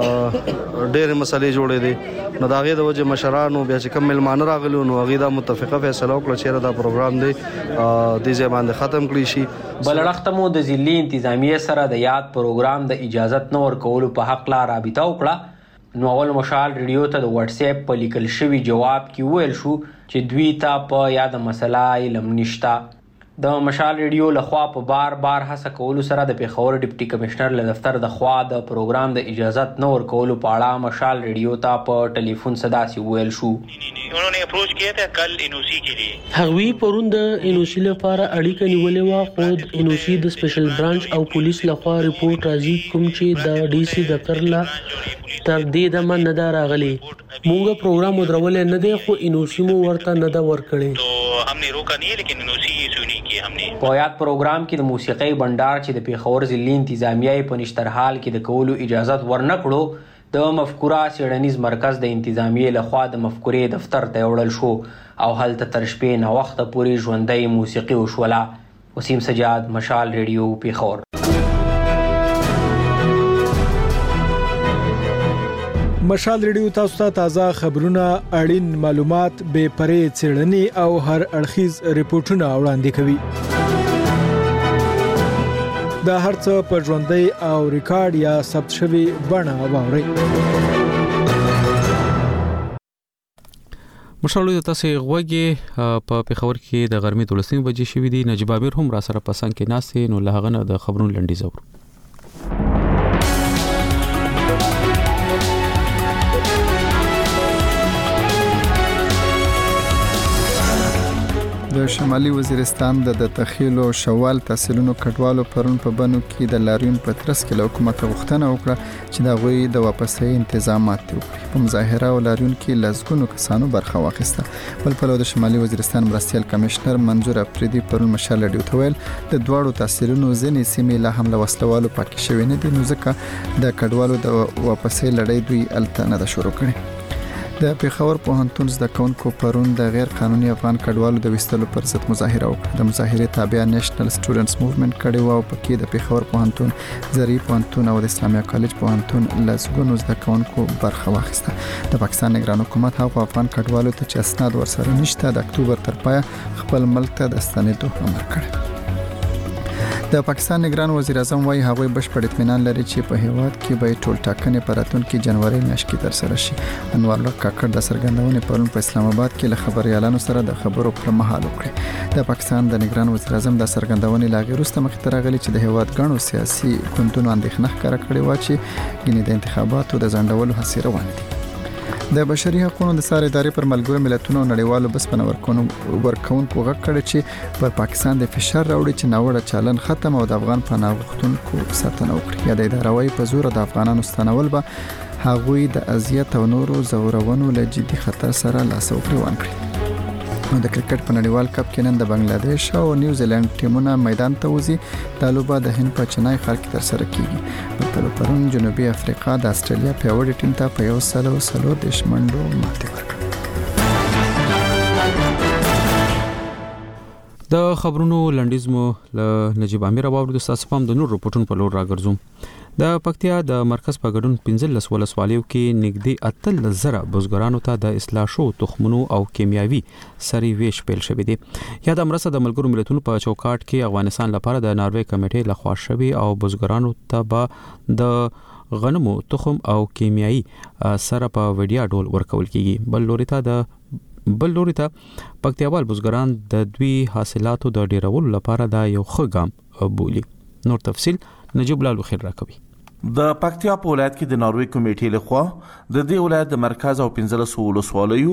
Speaker 23: ډېر مسلې جوړې دي، نو داغه د وجه مشرانو بیا چې کوم ملمانه راغلو نو هغه د متفقه فیصله وکړه چې دا پروګرام دی د ځبان ختم کړی شي.
Speaker 5: بلړختمو د ځلي انتظامیه سره د یاد پروګرام د اجازت نه ورکولو په حق لا رابطه وکړه، نو اول مشال ریډیو ته د واتس اپ په لیکل شوی جواب کې ویل شو چې دوی ته په یاد مسله علم نشته. د مشال ریډیو لخوا په بار هڅه کولو سره د پیښور ډیپټي کمشنر له دفتر د خوا د پروګرام د اجازت نه ورکولو په اړه مشال ریډیو ته په ټلیفون صدا سی ویل شو.
Speaker 24: उन्होंने अप्रोच किया था कल एनओसी के लिए.
Speaker 25: هغوی پرون د انوسی لپاره اړیکه نیولې و، خو د انوسی د سپیشل برانچ او پولیس لخوا ریپورت راځي کوم چې د ډي سي دفتر لا تر دې دمه نه دا راغلي. موږ پروګرام ودرولې نه دی خو انوسی مو ورته نه دا ورکړي.
Speaker 24: तो हमने रोका नहीं है लेकिन एनओसी इशू नहीं किया हमने.
Speaker 5: په یاد پروګرام کې د موسیقۍ بندر چې د پیښور ځلي انتظامیه په نشترحال کې د کولو اجازه ورنکړو، د مفکوره سیړنیز مرکز د انتظامیه لخوا د مفکورې دفتر ته وړل شو او هلته تر شپې نه وخت پورې ژوندۍ موسیقي وشوله. وسیم سجاد، مشال ریډیو، پیښور.
Speaker 26: مشال ریډیو تاسو ته تازه خبرونه، اړین معلومات، بې پرې څېړنې او هر اړخیز ریپورتونه وړاندې کوي. دا هرڅه په ژوندۍ او ریکارډ یا ثبت شوی بڼه واورئ.
Speaker 1: مشالو تاسو غوږی په پیښور کې د غرمې 12 بجې شوې دي. نجیب امیر هم را سره پسند کې ناسې نو له هغه نه د خبرونو لنډي زور.
Speaker 2: د شمالي وزیرستان د تخیل او شوال تحصیلونو کډوالو پرون په بنو کې د لاریون په ترڅ کې له حکومت غوښتنه وکړه چې دا غوي د واپسۍ تنظیمات وکړي. په مظاهره او لاریون کې لزګونو کسانو برخه واخیسته. بل په د شمالي وزیرستان مرستيال کمشنر منظور افریدي پرون مشال لډیو ته ویل د دواړو تحصیلونو ځینې سیمې لا هم له وسلوالو پاتې شوې نه دي، نو ځکه د کډوالو د واپسۍ لړۍ دوی الته نه ده شروع کړې. د پیښور پوهنتون زده کوونکو پرون د غیر قانوني افغان کډوالو د وستلو پر ضد مظاهره وکړه. د مظاهره تابع نېشنل سټوډنټس موومېنټ کړي وو په کې د پیښور پوهنتون، زری پوهنتون او د اسلامي کالج پوهنتون لسګونو زده کوونکو برخه واخیسته. د پاکستان نگران حکومت هغه افغان کډوالو ته چې اسناد ورسره نشته د اکتوبر تر پای خپل ملک ته د ستنېدو امر کړی. د پاکستان نگران وزیر اعظم وايي هغه بشپړ اطمینان لري چې په هیواد کې به ټول ټاکنې په راتلونکي جنوري میاشت کې ترسره شي. انوار الله کاکړ د سرګندونې پرون په اسلام آباد کې له خبريالانو سره د خبرو پر مهال وکړه. د پاکستان د نگران وزیر اعظم د سرګندونې لاغې وروسته مخ ته راغلي چې د هیواد غنو سیاسي ګوندونو اندېښنه ښکاره کړې و چې ګینې د انتخاباتو د ځنډولو هڅې روانې دي. د بشري حقوقو د ساري ادارې پر ملګرو ملتونو نړیوالو بسپنه ورکونکو غږ کړی چې پر پاکستان د فشار راوړي چې ناوړه چلن ختم او د افغان پناه غوښتونکو ساتنه وکړي. یا د ادارې وايي په زور د افغانانو ستنول به هغوی د اذیت او نورو زورونو له جدي خطر سره لاس او ګریوان کړي. نو د کرکټ په نړیوال کپ کې نن د بنگلاديش او نیوزیلند ټیمونه میدان ته وځي. د لوبه د هند په چنای ښار کې ترسره کیږي. په پرون جنوبي افریقا د استرالیا پیاوړي ټیم ته په 1-0 منډو ماتې ورکړه.
Speaker 1: د خبرونو لنډیزمو له نجیب امیر باور د تاسو په د نور رپورټونو په لور راګرځوم. د پکتیا د مرکز په ګډون 15 ولسوالیو کې نږدې 8,000 بزګرانو ته د اصلاح شو تخمونو او کیمیاوي سری ویش پیل شوې دي. یا د مرسته د ملګرو ملتونو په چوکاټ کې افغانستان لپاره د ناروې کمیټې لخوا شوی او بزګرانو ته به د غنمو تخم او کیمیاوي سره په وډیا ډول ورکول کیږي. بل لوري ته پکتیاوال بزګران د دوی حاصلاتو د ډیرولو لپاره دا یو ښه ګام بولي. نور تفصیل نجیب الله خیر راکوي.
Speaker 3: د پکتیا په ولایت کې د ناروې کمیټې لخوا د دې ولایت د مرکز او 15 ولسوالیو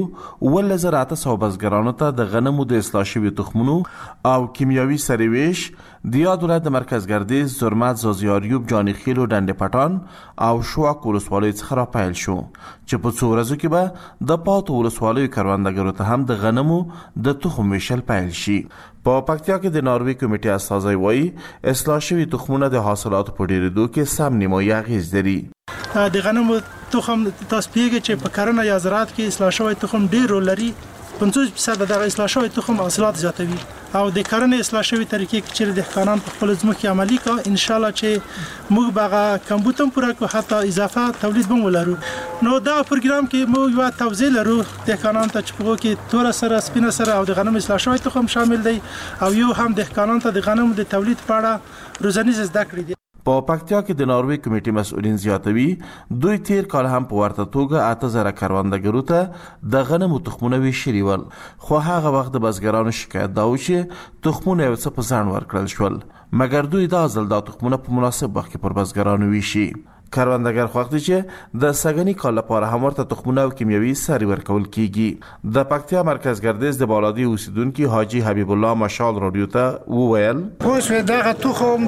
Speaker 3: 1800 بزګرانو ته د غنمو د اصلاح شوي تخمونو او کیمیاوي سرویش د یاد ولایت د مرکز ګردیز، زرمت، زازیاریوب، جانی خیل او ډنډ پټان او شواک ولسوالیو څخه را پیل شو چې په څو ورځو کې به د پاتو ولسوالیو کروندګرو ته هم د غنمو د تخم ویشل پیل شي. په پکتیا کې د ناروې کمیټې استازی وایي اصلاح شوي تخمونه د حاصلاتو په ډیرېدو کې سم نیمایي اغیز لري.
Speaker 4: د غنمو تخم تاسو پیږي چې په کرنه یا زراعت کې اصلاح شوی تخم ډیر رول لري. 50% د اصلاح شوی تخم حاصلات زیاتوي او د کرنې اصلاح شوی طریقې چې د دهقانان په خپل ځمکه عملی کا ان شاء الله چې موږ باغه کمبوتم پورا کو حتی اضافه تولید به ولرو. نو دا پروګرام کې موږ یو توزیع لرو دهقانان ته چې په کې تور سره سپینه سره او د غنم اصلاح شوی تخم شامل دی او یو هم دهقانان ته د غنم د تولید په اړه روزانه زده کړې دي.
Speaker 3: په پکتیا کې د ناروې کمیټې مسؤلین زیاتوي دوی تیر کال هم په ورته توګه 8000 کروندګرو ته د غنمو تخمونه ویشلي ول، خو هغه وخت د بزګرانو شکایت دا و چې تخمونه یو څه په ځان ورکړل شول، مګر دوی دا ځل دا تخمونه په مناسب وخت کې پر بزګرانو ویشي. کروندګر خوښ دي چې د سږني کال لپاره هم ورته تخمونه او کیمیاوي سرې ورکول کیږي. د پکتیا مرکز ګردیز د بالادی اوسیدونکو حاجی حبیب الله مشال رادیو ته وویل
Speaker 6: اوس دغه تخم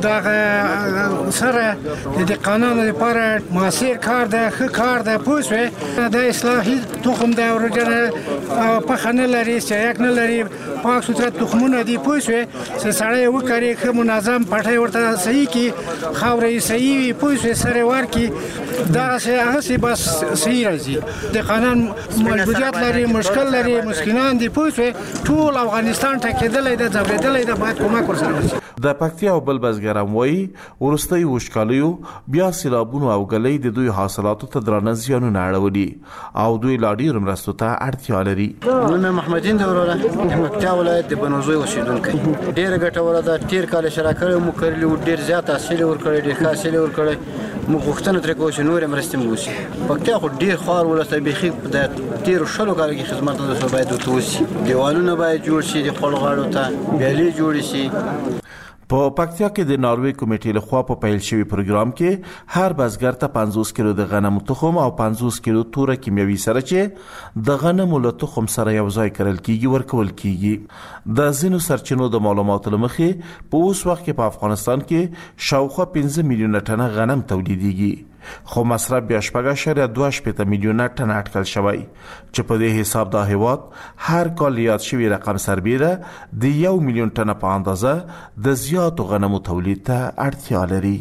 Speaker 6: دغه سره د قانون لپاره موثر کار ده، ښه کار ده. پوه د اصلاحي تخم د اورجنه په خنه لري چې یک نه لري پاک سوتره تخمونه دي. پوه چې سړی وکړي ښه منظم پټه ورته صحیح کی خاورې صحیح وي. پوه سره ورکی دا هغه بس صحیح راځي. د قانون مجبوریت لري، مشکل لري، مسکینان دي. پوه ټول افغانستان ته کېدلې د ځبرېدلې د باید کومک ورسره وشي.
Speaker 3: د پکتیا او بل بزګران وایي ورستي وشکالیو بیا سیلابونو او غلې د دوی حاصلاتو ته درانه زیانونه اړولي او دوی لا ډیر مرستو ته اړتیا لري.
Speaker 7: نو محمدین دوره پکتیا ولایت د بنوزوی اوسیدونکو ډیر ګټوره ده. تیر کال شراکت مو کړلو، ډیر زیات حاصل ورکړی، ډیر حاصل ورکړی. موږ غوښتنه ترې کوو چې نورې مرستې مو وشي. پکتیا خو ډېر خوار ولس بیخي د تېرو 20 کالو کې خدمت ته باید ورته وشي. دیوالونه باید جوړ شي د خپلو غاړو ته، بیالې جوړې شي.
Speaker 3: په پکتیا کې د ناروې کمیټې لخوا په پیل شوی پروګرام کې هر بزګر ته 50 کیلو د غنمو تخم او 50 کیلو توره کیمیاوي سره چې د غنمو له تخم سره یو ځای کړل کیږي ورکول کیږي. د ځینو سرچینو د معلوماتو لمخې په اوس وخت کې په افغانستان کې شاوخوا 15 میلیونه ټنه غنم تولیدېږي، خو مصرف بیا 2.2 میلیونه ټنه اټکل شوی چې په دې حساب دا هیواد هر کال یاد شوی رقم سربیره د 1 میلیون ټنه په اندازه د زیاتو غنمو تولید ته اړتیا لري.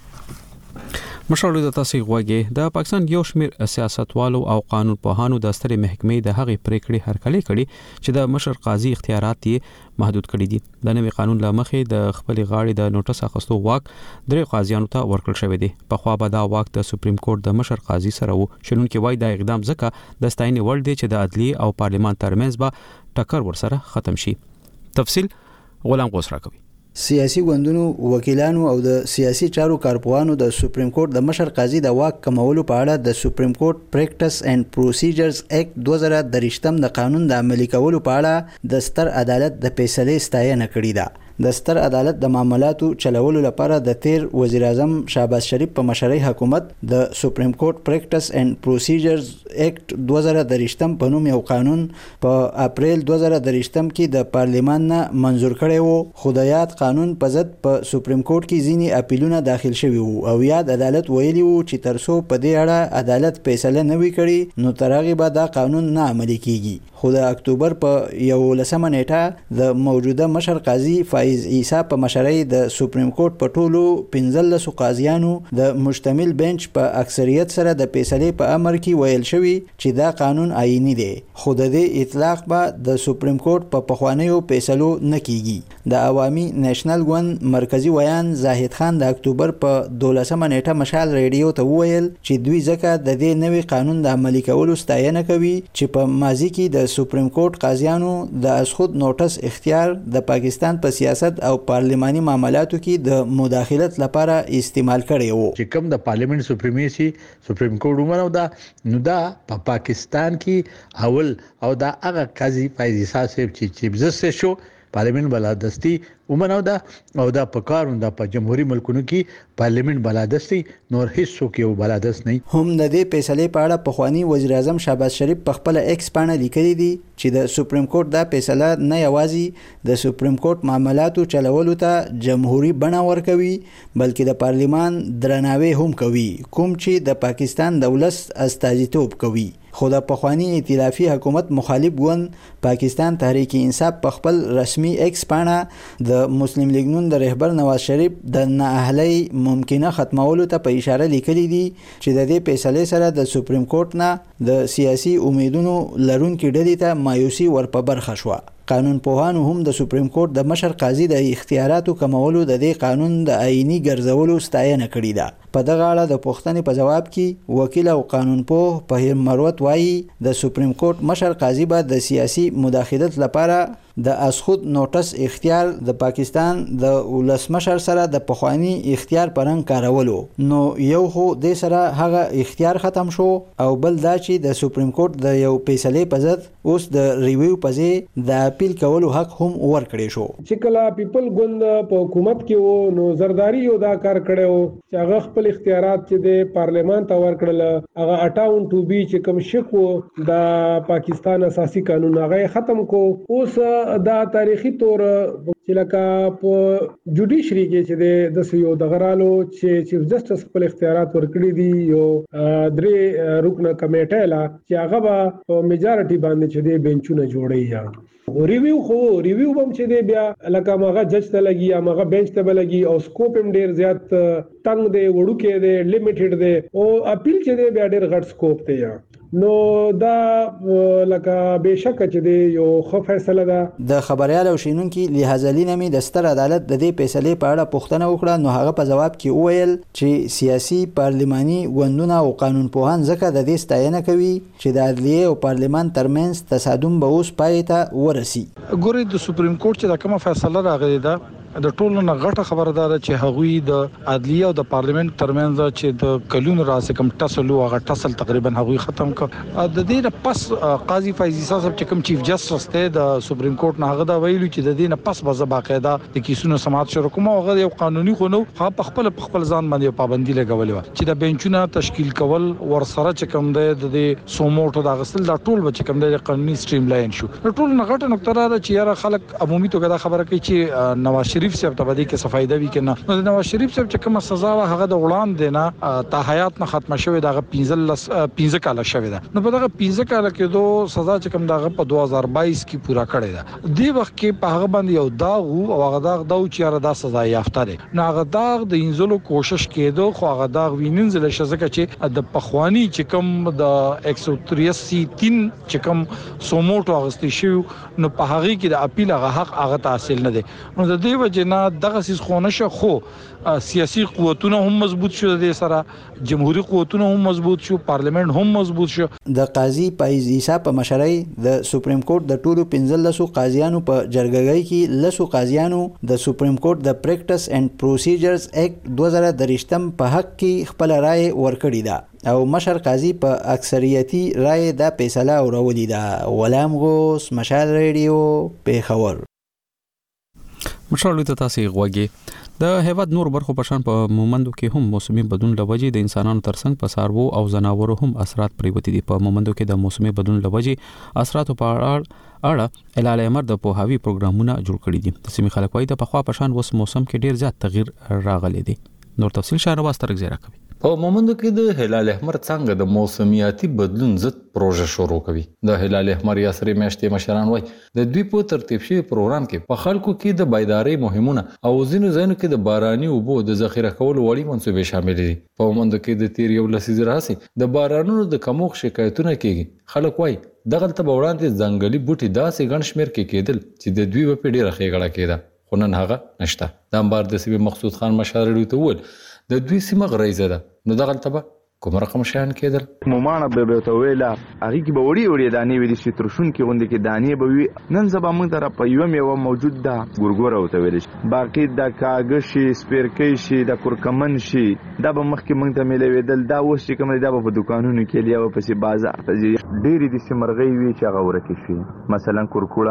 Speaker 1: مشرلو د تاسو غوږی د پاکستان یو شمیر سیاستوالو او قانون پوهانو د سترې محکمې د هغې پریکړې هرکلی کړي چې د مشر قاضي اختیارات یې محدود کړي دي. د نوي قانون لمخې د خپل غاړې د نوټس اخیستو واک درې قاضیانو ته ورکړل شوی دی. په خوا به دا واک د سپریم کورټ د مشر قاضي سره وو. شنونکي وایي دا اقدام ځکه د ستاینې وړ دی چې د عدلیې او پارلمان ترمنځ به ټکر ورسره ختم شي. تفصیل غلام غوسرا کوي.
Speaker 8: سیاسي ګوندونو، وکیلانو او د سیاسي چارو کارپوهانو د سپریم کورټ د مشر قاضي د واک کمولو په اړه د سپریم کورټ پریکټس اینڈ پروسیجرز ایکټ 2023 د قانون د عملي کولو په اړه د ستر عدالت د فیصلې ستاینه کړې ده. د ستر عدالت د معاملاتو چلولو لپاره د تیر وزیر اعظم شهباز شریف په مشرۍ حکومت د سپریم کورټ پریکټس اینڈ پروسیجرز ایکټ 2023 په نوم یو قانون په اپریل 2023 کې د پارلیمان نه منزور کړی وو، خو د یاد قانون په ضد په سپریم کورټ کې ځینې اپیلونه داخل شوي وو او یاد عدالت ویلي وو چې ترڅو په دې اړه عدالت فیصله نه وي کړې نو تر هغې به دا قانون نه عملي کیږي. خو د اکتوبر په 11 نیټه د موجوده مشر قاضي فایز عیسی په مشرۍ د سپریم کورټ په ټولو 15 قاضیانو د مشتمل بنچ په اکثریت سره د فیصلې په امر کې ویل شوی چې دا قانون آئینی دی، خو د دې اطلاق به د سپریم کورټ په پخوانیو فیصلو نه کیږي. د عوامي نېشنل ګوند مرکزی ویان زاهد خان د اکتوبر په 12 نیټه مشال ریډیو ته وویل چې دوی ځکه د دې نوي قانون د عملي کولو ستاینه کوي چې په ماضي کې د سپریم کورټ قاضیانو د از خود نوټس اختیار د پاکستان په سیاست او پارلماني معاملاتو کې د مداخلت لپاره استعمال کړي وو.
Speaker 9: چې کوم د پارلیمنت سپریمیسی سپریم کورټ ومنو نو دا په پاکستان کې اول او دا هغه قاضي فایز عیسی صاحب چې بزسه شو پارلیمنت بلادستی ومنو دا او دا په کارون دا په جمهوریت ملکونو کې پارلیمنت بلادستی نور هیڅوک یو بلادست نه.
Speaker 8: هم د دې فیصلې په اړه پخوانی وزیر اعظم شهباز شریف په خپل ایکس باندې لیکلي دي چې د سپریم کورټ دا فیصله نه یوازې د سپریم کورټ معاملاتو چلولو ته جمهوریت بڼه ورکوي بلکې د پارلیمان درناوی هم کوي کوم چې د پاکستان د ولس استازیتوب کوي. خو د پخوانی ائتلافي حکومت مخالف ګوند پاکستان تحریک انصاف په خپل رسمي ایکس باندې د مسلم لیگ نون د رهبر نواز شریف د نااهلۍ ممکنه ختمولو ته په اشاره لیکلي دي چې د دې فیصلې سره د سپریم کورټ نه د سیاسي امیدونو لرونکو ډلې ته مایوسي ورپه برخه شوه. قانون پوهانو هم د سپریم کورټ د مشر قاضي د اختیاراتو کمولو د دې قانون د آئینی ګرځولو ستاینه کړې ده. په دغه اړه د پوښتنې په جواب کې وکیل او قانون پوه فهیم مروت وایي د سپریم کورټ مشر قاضي به د سیاسي مداخلت لپاره د از خود نوټس اختیار د پاکستان د ولسمشر سره د پخوانی اختیار پرنګ کارولو نو یو خو د سره هغه اختیار ختم شو او بل دا چې د سپریم کورټ د یو فیصلې په ضد اوس د ریویو په ځای د اپیل کولو حق هم ورکړی شو.
Speaker 10: چې کله پیپل ګوند په حکومت کې وو نو زرداری یو دا کار کړو چې هغه خپل اختیارات چې د پارلیمان ته ورکړل هغه 58 چې کوم شکو د پاکستان اساسي قانون هغه ختم کو. اوس دا تاریخي تور چې لکه په جوډیشري کې چې د یو دغرالو چې چیف جسټس خپل اختیارات ورکړي دي یو درې رکنه کمیټه لا چې هغه په میجارټي باندې چې د بنچونه جوړي یا ریویو هم چې دی بیا لکه ماغه جج ته لګي یا ماغه بنچ ته لګي او سکوپ هم ډیر زیات تنگ دی وړوکې دی لیمیټډ دی او اپیل چې دی بیا ډیر غټ سکوپ دی یا نو دا لکه بهشکه چې دی یو ښه فیصله ده.
Speaker 8: د خبريال او شینونکو لحاظلین می د ستر عدالت د دې فیصلې په اړه پوښتنه وکړه نو هغه په جواب کې وویل چې سیاسي پارلماني ګوندونه او قانون پوهان ځکه د دې ستاینه کوي چې د عدلیه او پارلمان ترمنځ تصادم به اوس پای ته ورسي.
Speaker 11: ګوري د سپریم کورټ چې د کومه فیصله راغلی ده د ټولو نه غټه خبردار چې هغوی د عدلیه او د پارلیمنت ترمنځ چې د کلون راس کم ټسلو هغه ټسل تقریبا هغوی ختم کړ. د دې نه پس قاضي فیض عیسی صاحب چې کوم چیف جسټس ته د سپریم کورټ نه هغه دا ویلو چې د دې نه پس به باقاعده د کیسونو سماعت شروع کوم. هغه یو قانوني خو نو په خپل ځان باندې پابندي لګولې و چې د بنچونو تشکیل کول ور سره چې کوم د سوموټو د غسل د ټول به کوم د قانوني سټریم لاین شو. ټول نه غټه نقطه را چې یاره خلک عمومي توګه دا خبره کوي چې نواز شریف صاحب ته بده کې صفایده وی کنه. نو نواز شریف صاحب چې کومه سزا و هغه د وړاندې نه ته حیات نه ختمه شوې دغه 15 کال شوې ده. نو په دغه 15 کال کې دوه سزا چې کوم دغه په 2022 کې پورا کړې ده. دی وخت کې په هغه باندې یو داغ او هغه داغ چې یاره دا سزا یافته ده. نو هغه داغ د انزلو کوشش کېدو خو هغه داغ وینځل شزکه چې د پخوانی چې کوم د 183 چې کوم سوموټو اغستې شو نو په هغه کې د اپیل هغه حق هغه تحصیل نه دي. نو د دې وجه نه دغه سیس خونه شو خو سیاسي قوتونه هم مضبوط شو، د سره جمهوریت قوتونه هم مضبوط شو، پارلیمنت هم مضبوط شو.
Speaker 8: د قاضي فیض عیسی په مشرۍ د سپریم کورټ د ټولو 15 قاضیانو په جرګګۍ کې لسو قاضیانو د سپریم کورټ د پریکټس اینڈ پروسیجرز ایکټ 2023 په حق کې خپل رائے ورکړی ده او مشر قاضي په اکثریتي رائے دا فیصله اورولې ده. غلام غوث، مشال ریډیو، پیښور.
Speaker 1: مشرلو ته تاسو غوږی د هیواد نور برخو په شان په مومندو کې هم موسمي بدلون لوجې د انسانانو ترڅنګ په سارو او زناورو هم اثرات پریوتی دي. په مومندو کې د موسمي بدلون لوجې اثرات په اړه الهال امر د پوهاوی پروګرامونه جوړ کړي دي. د سیمې خلک وایي د پخوا په شان وس موسم کې ډیر زیات تغییر راغلی دی. نور تفصیل شاهنواز ترک زیرا کوي.
Speaker 12: په مومندو کې د هلال احمر څنګه د موسمیاتي بدلون ضد پروژه شروع کوي. د هلال احمر یاسری میاشتې مشران وایي د دوی په ترتیب شوی پروګرام کې په خلکو کې د بیداری مهمونه او ځینو ځایونو کې د باراني اوبو د ذخیره کولو وړي منصوبې شامل دي. په مومندو کې د تیر یو لسیزه راځي د بارانونو د کموخ شکایتونه کیږي. خلک وایي دغه ته وړاندې ځنګلي بوټي داسې ګڼ شمیر کې کېدل چې د دوی په ډیره خېګړه کېده، خو نن هغه نشته. د انبار د سیمې مقصود خان مشاورې ته وویل د دوی سیمه غریزه ده، نو دغه ته کوم رقم شان کېدل.
Speaker 13: مومانه به ته ویلا هغه کې به وړي دانې ویل شي ترشون کې غونډه کې دانې به وي. نن زبا موږ در په یو میوه موجود ده ګورګوره وته ویل شي، باقي د کاغذ شي، سپیرکې شي، د کورکمن شي، دا به مخکې موږ ته ملويدل. دا اوس چې کوم دا په دکانونو کې لیا په سي بازار ته ډېری د سیمرغي وی چې هغه ورکه شي. مثلا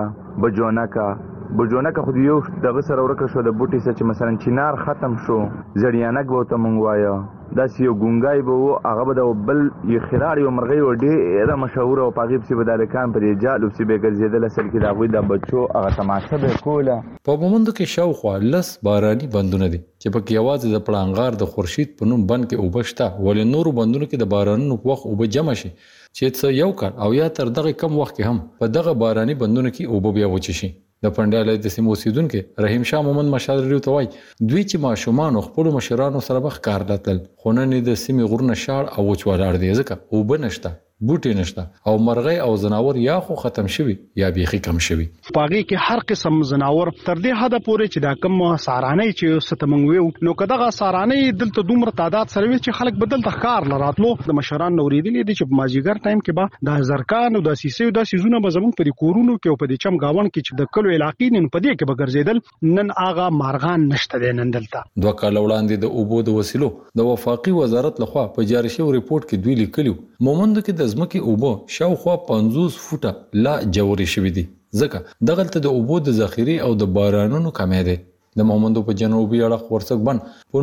Speaker 13: کورکوړه بجونکه خو یو دغه سره ورکه شو د بوټي سره چې مثلا چینار ختم شو زړیانک به ته مونږ وایو دا یو ګونګای به هغه به د بل یو خلار یو مرغۍ و ډېره مشهور او پاغیب سی بدارکان پر جالو سی به ګرځیدل اصل کې دا غوي د بچو هغه تماشه به کوله.
Speaker 12: په مومندو کې شاوخوا لس باراني بندونه دي چې په کې आवाज د پړانګار د خورشید په نوم بند کې وبشتا ولې نورو بندونو کې د بارانونو په وخت وب جمع شي چې څه یو کال او یا تر دغه کم وخت کې هم په دغه باراني بندونو کې وب بیا وچی شي. د پندالای د سیمو اوسیدونکو رحیم شاه محمد مشاورې ته وایي دوی چې ماشومان خپل مشرانو سره بخ کار لاتل خو نن د سیمې غرونه شاړ او وچوالار دي ځکه او بنشته بوټي نشته او مرغۍ او زناور یا خو ختم شوي یا بیخي کم شوي.
Speaker 14: پاغي کې هر قسم زناور تر دې حد پورې چې دا کم سارانه چې ستمنګوي نو کداغه سارانه دلته دومره تعداد سره چې خلک بدل تخکار لراتلو د مشران نوریدلې دي چې په ماجیګر ټایم کې به د زرکان او د سیسې او د سيزونه به زمون په کورونو کې او په دې چم گاون کې چې د کلو علاقې نن په دې کې به ګرځیدل. نن آغا مارغان نشته د نن دلته.
Speaker 12: دوه کال وړاندې د اوبو د وسیلو د وفاقي وزارت لخوا په جاری شوی ریپورت کې دوی لیکلو مومندو کې د ځمکې اوبو شاوخوا 50 فوټه لا جوړې شوې دي ځکه دغلته د اوبو د ذخیره او د بارانونو کمی دی. د مومندو په جنوبي اړخ ورڅک بن په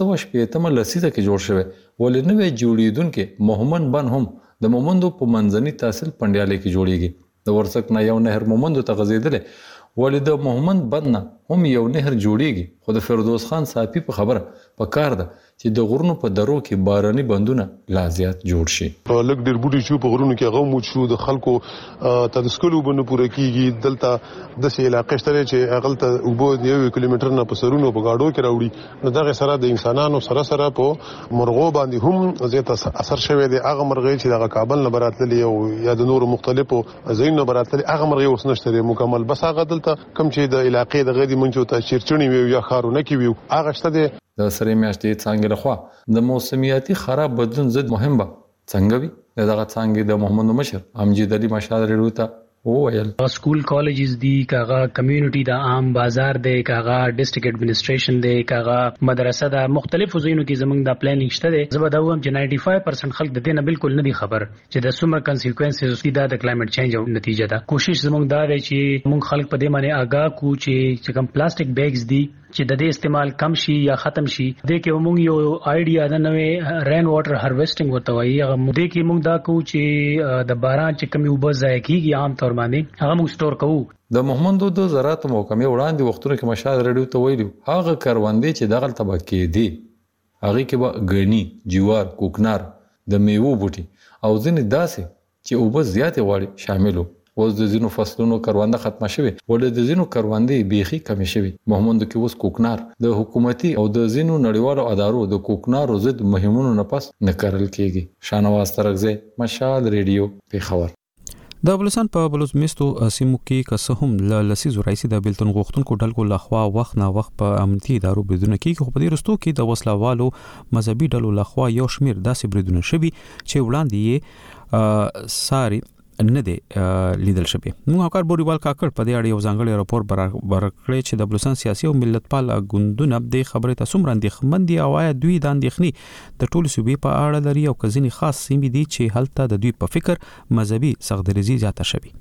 Speaker 12: 1918 لسیزه کې جوړ شوی ولې نوې جوړیدونکو مومن بن هم د مومندو په منځني تحصیل پندیاله کې جوړیږي. د ورڅک نه یو نهر مومندو ته غځیدل ولې د محمد بن هم یو نهر جوړیږي خو د فردوس خان صافي په خبره په کار ده چې د غرونو په درو کې باراني بندونه لا زیات جوړ شي.
Speaker 16: لګ ډیر بوټي شو په غرونو کې هغه مو شو د خلکو تدسکلو بنو پوره کیږي. دلته د سې علاقې شته چې اغلته وبو د 1 کیلومتر نه په سرونو په گاډو کې راوړي نو دغه سره د انسانانو سره په مرغو باندې هم زیات اثر شوی دی. هغه مرغۍ چې د کابل نه براتللی او یا د نورو مختلفو ځایونو براتللی هغه مرغۍ اوس نشته مکمل بس هغه دلته کم چې د علاقې د غدي منځو ته چیرچونی وي یا خارونه کې وي هغه شته دی.
Speaker 12: د سره میاشتې څنګه لخوا د موسمیاتي خراب بدلون ضد مهم به څنګه وي دغه څنګه د محمد مشر امجد علي مشاورې ته وویل
Speaker 15: سکول کالجز دی کاغه کمیونټي د عام بازار دی کاغه ډیسټریکټ اډمنستریشن دی کاغه مدرسه د مختلفو ځایونو کې زمونږ د پلانینګ شته دی زه به دا وایم چې 95% خلک د دې نه بالکل نه دي خبر چې د څومره کانسیکوینسز دي د کلایمټ چینج او نتیجه ده کوشش زمونږ دا دی چې مونږ خلک په دې باندې آگاه کو چې کوم پلاستیک بیگز دي چې د دې استعمال کم شي یا ختم شي د کې موږ یو آیډیا د نوې رین واټر هارویسټینګ ورته وایي هغه د کې موږ دا کو چې د باران چې کمی وبو ځای کیږي عام طور باندې هغه موږ سٹور کوو
Speaker 12: د محمد د زراعت محکمې وړاندې وختونه کې مشال رډیو ته ویلو هغه کاروندې چې دغه طبقه دي هغه کې به غنی جوار کوکنار د میوه بوټي او ځینې داسې چې وبو زیاتې واړي شاملو اوس د زینو فصلونو کرونده ختمه شوه ولې د زینو کروندې بیخي کم شوه محمد کې اوس کوکنار د حکومتي او د زینو نړیوالو ادارو د کوکنارو ضد مهمونو نه پس نه کارل کیږي شانواز ترغزه مشال ریډیو پیښور
Speaker 1: د بلوچستان په بلوچستان سیمو کې کسهم لسیزو رئیس د بلتون غوښتونکو ډلګو لخوا وخت نه وخت په امنیتي ادارو بریدونه کوي خو په دې رستو کې د وسلوالو مذهبي ډلو لخوا یو شمیر داسې بریدونه شوي چې وړاندې یې ساري نه دی لیدل شوی نو هکار بوریوال کاکړ په دې اړه یو ځانګړی راپور برکړی چې د بلوچستان سیاسي او ملتپال ګوندونه د خبرې ته څومره اندېښمن دي او آیا دوی د اندېښنې د ټولو صوبې په اړه لري او کزینی خاص سیمې دي چې هلته د دوی په فکر مذهبي سختدریزي زیاته شوی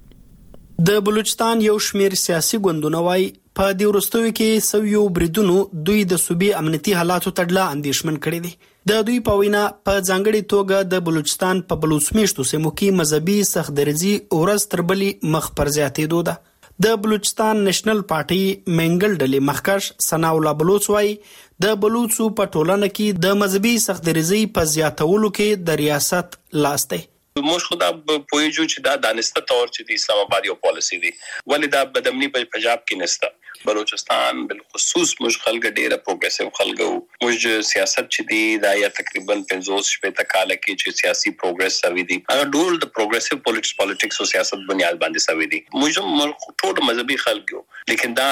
Speaker 17: د بلوچستان یو شمیر سیاسي ګوندونه وای په دې ورستوي کې سویو بریدونو دوی د صوبې امنیتي حالاتو تړلا اندېښمن کړي دي د دوی په وینا په ځانګړي توګه د بلوچستان په بلوچمیشتو سیمو کې مذهبي سختدریزي ورځ تر بلې مخ پر زیاتېدو ده د بلوچستان نېشنل پارټي منګل ډلې مخکش ثنا الله بلوچ وای د بلوچو په ټولنه کې د مذهبي سختدریزي په زیاتولو کې د ریاست لاس دی
Speaker 18: موږ خو دا پوهیږو چې دا دانسته تور چې د اسلام آباد یو پالیسی دی ولې دا بدامني په پنجاب کې نشته بلوچستان بالخصوص موږ خلک ډیره پروګریسیو خلک موږ سیاست چې دی دا یا تقریبا 50 شپږ کال کې چې سیاسي پروګرس سوي دي هغه ډول د پروګریسیو پالیټکس او سیاست بنیاد باندې سوي دي موږ ټول مذهبي خلک یو لیکن دا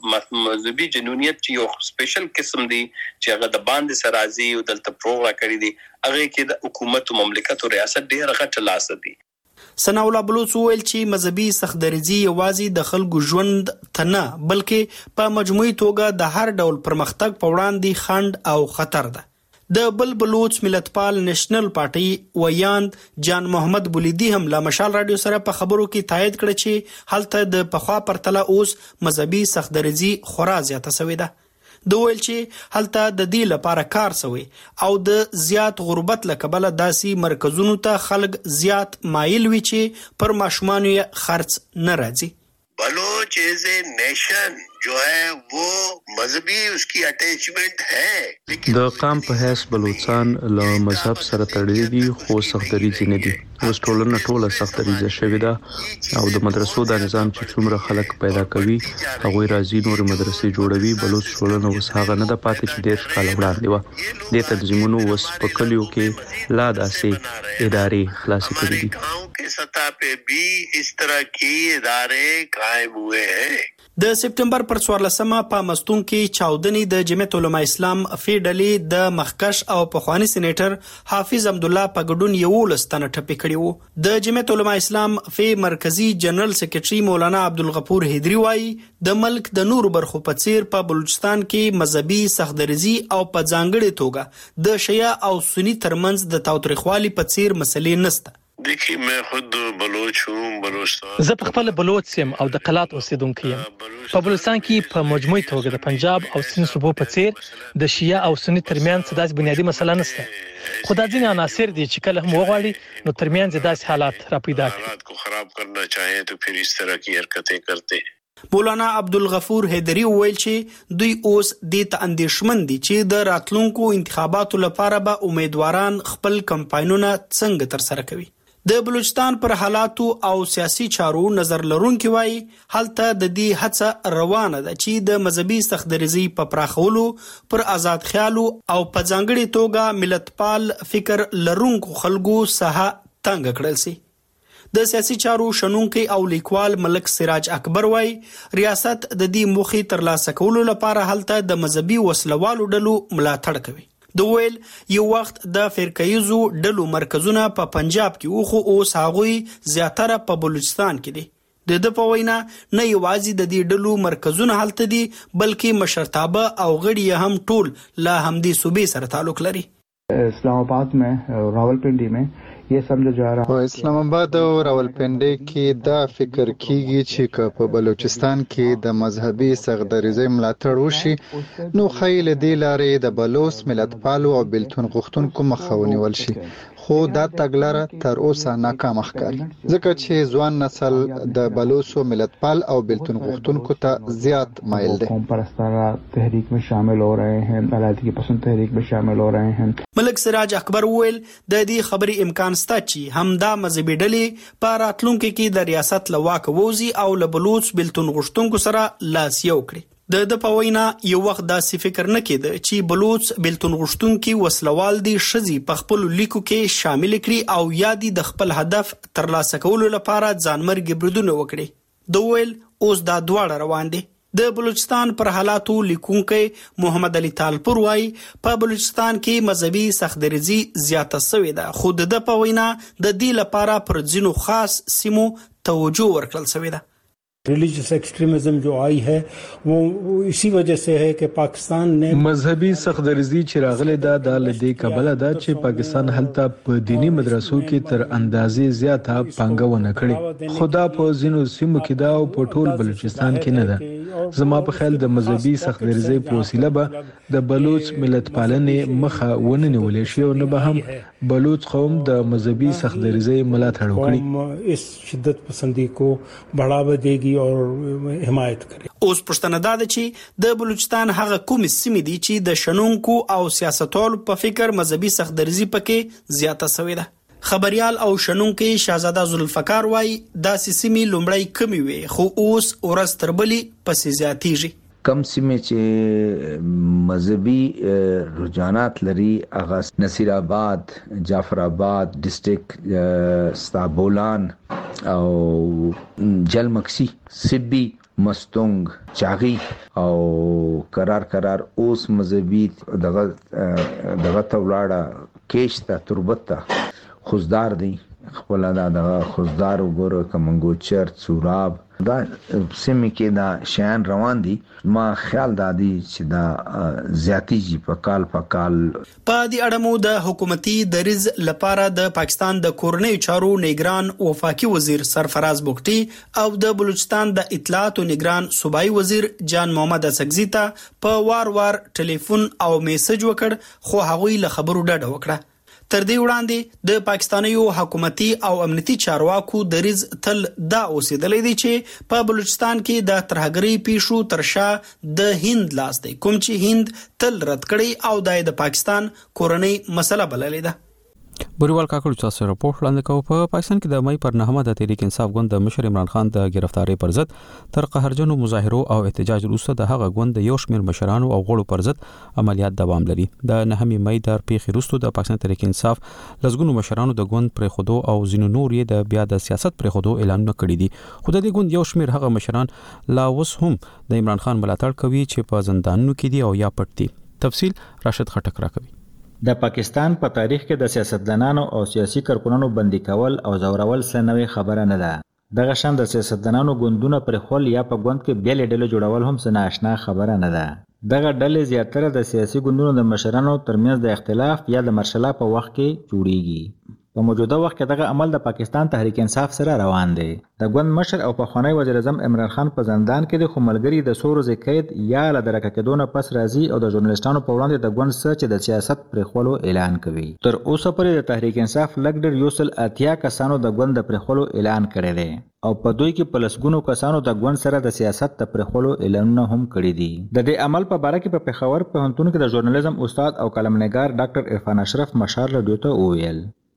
Speaker 18: مذهبي جنونیت چې یو سپیشل قسم دی چې هغه د باندې سرازي او دلته پروګرام کړی دي هغه کې د حکومت او مملکت او ریاست ډیر غټ لاس دی
Speaker 17: ثنا الله بلوچ ویل چې مذهبي سختدریزي یوازې د خلکو ژوند ته نه بلکې په مجموعي توګه د هر ډول پرمختګ په وړاندې خنډ او خطر ده د بلوچ ملتپال نېشنل پارټي ویاند جان محمد بولیدي هم لا مشال رادیو سره په خبرو کې تایید کړ چې هلته د پخوا پرتله اوس مذهبي سختدریزي خورا زیاته شوې ده د ویل چې هلته د دې لپاره کار شوی او د زیات غربت لکبله داسي مرکزونو ته خلک زیات مایل وي چې پر ماشومان یې خرڅ نه راځي
Speaker 19: بلوچ ایز اے نیشن جو ہے وہ مذہبی اس کی اٹیچمنٹ ہے
Speaker 20: د قام په حیث بلوچستان له مذهب سره تړلي دي خو سختدریزي نه دي اوس ټولنه ټوله سختدریزه شوې ده او د مدرسو د نظام چې څومره خلک پیدا کوي هغه راځي نور مدرسې جوړوي بلوچ ټولنه اوس هغه نه د پاتې چې ډېر کال وړاندې و د تنظیمونو اوس په کلیو کې لا داسې ادارې خلاصې کړې دي
Speaker 19: کی سطح پہ بھی اس طرح کی ادارے قائم ہوئے ہیں
Speaker 17: د سپټمبر پر 14مه په مستون کې چاودنې د جمعیت علماء اسلام فیډلې د مخکش او پخوانی سېنیټر حافظ عبد الله په ګډون یو لستنه ټپي کړي وو د جمعیت علماء اسلام فی مرکزی جنرال سیکریټري مولانا عبدالغفور هیدری وایي د ملک د نور برخو په څیر په بلوچستان کې مذهبي سختدریزي او په ځانګړي توګه د شیعه او سنی ترمنځ د تاوتریخوالي په څیر مسلې نشته
Speaker 19: دیکھیے میں خود بلوچ ہوں بلوچستان
Speaker 21: زه په خپل بلوچ سیم او د قلات اوسیدونکو یم په بلوچستان کې په مجموعي توګه د پنجاب او سند صوبو په څیر د شیعه او سنی ترمنځ داسې بنیادی مسله نشته خو دا ځینې عناصر دي چې کله هم وغواړي نو ترمنځ داسې حالات را پیدا کړي
Speaker 19: حالات کو خراب کرنا چاہیں تو پھر اس طرح کی حرکتیں کرتے
Speaker 17: مولانا عبدالغفور هیدری ویل چې دوی اوس د اندېښمن دي چې د راتلونکو انتخاباتو لپاره به امیدواران خپل کمپاینونه څنګه تر سره کوي د بلوچستان پر حالاتو او سیاسي چارو نظر لرونکي وایي هلته د دې هڅه روانه ده چې د مذهبي سختدریزي په پراخولو پر آزاد خیالو او په ځانګړي توګه ملتپال فکر لرونکو خلکو ساحه تنګ کړل شي د سیاسي چارو شنونکي او لیکوال ملک سراج اکبر وایي ریاست د دې موخې ترلاسه کولو لپاره هلته د مذهبي وسلوالو ډلو ملاتړ کوي د ویل یو وخت د فرقه‌یزو ډلو مرکزونه په پنجاب کې او خو اوس هغوی زیاتره په بلوچستان کې دي. د په وینا نه یوازې د دې ډلو مرکزونه هلته دي بلکې مشرتابه او غړي هم ټول له همدې صوبې سره تعلق لري.
Speaker 5: اسلام آباد में रावलपिंडी में ये समझा जा रहा
Speaker 2: है اسلام آباد او راولپنډي کې دا فکر کیږي چې په بلوچستان کې د مذهبي سغدریزۍ ملاتړ وشي نو خیل دی لارې د بلوچ ملتپالو او بلتون غوښتونکو مخه ونیول شي خو دا تګلاره تر اوسه ناکام ښکاري ځکه چې ځوان نسل د بلوچ ملتپال او بلتون غوښتونکو ته زیات مایل دي.
Speaker 5: قوم پرستانه تحریک में शामिल हो रहे हैं, आज़ादी पसंद तहरीक में शामिल हो रहे हैं.
Speaker 17: ملک سراج اکبر ویل د دې خبرې امکان شته چې همدا مذهبي ډلې په راتلونکي کې د ریاست له واکه ووځي او له بلوچ بلتون غوښتونکو سره لاس یو کړي. د په وینا یو وخت داسې فکر نه کېده چې بلوچ بلتون غوښتونکي وسلوال دي ښځې په خپل لیکو کې شامل کړي او یا دي د خپل هدف ترلاسه کولو لپاره ځانمرګي بریدونه وکړي. د ویل اوس دا دواړه روان دي. د بلوچستان پر حالاتو لیکونکی محمد علي طالپور وايي په بلوچستان کې مذهبي سختدریزي زیاته شوې ده خو د په وینا د دې لپاره پر ځینو خاص سیمو توجه ورکړل شوې ده.
Speaker 22: रिलीजियस एक्सट्रीमिज्म जो आई है वो इसी वजह से है कि पाकिस्तान ने
Speaker 23: مذهبي سختدریزي چې راغله د لدې کبله ده چې پاکستان هلته په دینی مدرسو کې تر اندازې زیاته پانګونه کړې خدا په ځینو سیمو کې دا او په ټول بلوچستان کې نه ده. زما په خیال د مذهبي سختدریزي په وسیله به د بلوچ ملت پالنې مخه ونه نیول شي او نه به هم بلوچ قوم د مذهبي سختدریزي ملاتړ وکړي.
Speaker 22: اس شدت پسندی کو بڑھاوا دیگی اور حمایت کړي.
Speaker 17: اوس پښتنه ده چې د بلوچستان هغه کوم سیمې دي چې د شنونکو او سیاستوالو په فکر مذهبي سختدریزي پکې زیاته شوې ده. خبريال او شنونکي شاهزاده ذوالفقار وايي دا سیمې لومړی کمی وي خو اوس ورځ تر بلې پسې زیاتېږي.
Speaker 24: کم سیمې چې مذهبي رجحانات لري هغه نصیر آباد، جعفر آباد ډسټریکټ، ستابولان او جلمکسی، سبی، مستونګ، چاغي او قرار اوس مذهبي دغه تولاړه کېشته تربته خوزدار دی خپل دا خوزدار وګوره کمنګوچر سوراب دا سیمه کې دا شیان روان دي. ما خیال دادی چې دا زیاتی په کال په
Speaker 17: دې اړه مو د حکومتي دریز لپاره د پاکستان د کورنۍ چارو نگران وفاقي وزیر سرفراز بوګټي او د بلوچستان د اطلاعات او نگران صوبایي وزیر جان محمد اسقزي ته په وار ټلیفون او میسج وکړ خو هغوی له خبرو ډډه وکړه. تر دې وړاندې د پاکستانیو حکومتي او امنیتي چارواکو دریز تل دا اوسېدلې دي چې په بلوچستان کې د ترهګرۍ پیښو ترشا د هند لاس دی کوم چې هند تل رد کړی او د پاکستان کورنۍ مسله بللې ده.
Speaker 1: بریوال کاکړ تاسو راپور وړاندې کوي. په پاکستان کې د مې پر 9 د تحریک انصاف ګوند د مشر عمران خان د گرفتاری پر ضد تر قهرجنو مظاهرو او احتجاج وروسته د هغه ګوند د یو شمېر مشرانو او غړو پر ضد عملیات دوام لري. د 9 مې د پیښې وروسته د پاکستان تحریک انصاف لږګونو مشرانو د ګوند پر خودو او زینو نور یې د بیا د سیاست پر خودو اعلانونه کړی دي. خو د دې ګوند یو شمېر هغه مشران لا اوس هم د عمران خان ملاتړ کوي چې په زندانونو کې دي او یا پټ دي. تفصیل راشد خټک راکوي.
Speaker 25: د پاکستان په تاریخ کې د سیاستدانانو او سیاسي کارکونانو بندي کول او زورول څه نوې خبره نه ده. دغه شان د سیاستدانانو ګوندونه پر خپل یا په ګوند کې بیل ډلې جوړول هم څه ناشنا خبره نه ده. دغه ډلې زیاتره د سیاسي ګوندونو د مشرانو ترمنځ د اختلاف یا د مرشله په وخت کې جوړیږي. په موجوده وخت کې دغه عمل د پاکستان تحریک انصاف سره روان دی. د ګوند مشر او پخوانی وزیر اعظم عمران خان په زندان کې د خو ملګری د سورو زکید یا له درکه کېدونه پس راځي او د ژورنالیستانو په وړاندې د ګوند سره چې د سیاست پر خپلو اعلان کوي. تر اوسه پورې د تحریک انصاف لګډر یوسل اتیا کسانو د ګوند پر خپلو اعلان کړی دی او په دوی کې په لسګونو کسانو د ګوند سره د سیاست پر خپلو اعلانونه هم کړی دي. د دې عمل په اړه کې په پېښور پوهنتون کې د ژورنالیزم استاد او قلمنګار ډاکټر عرفان اشرف مشار رادیو ته وویل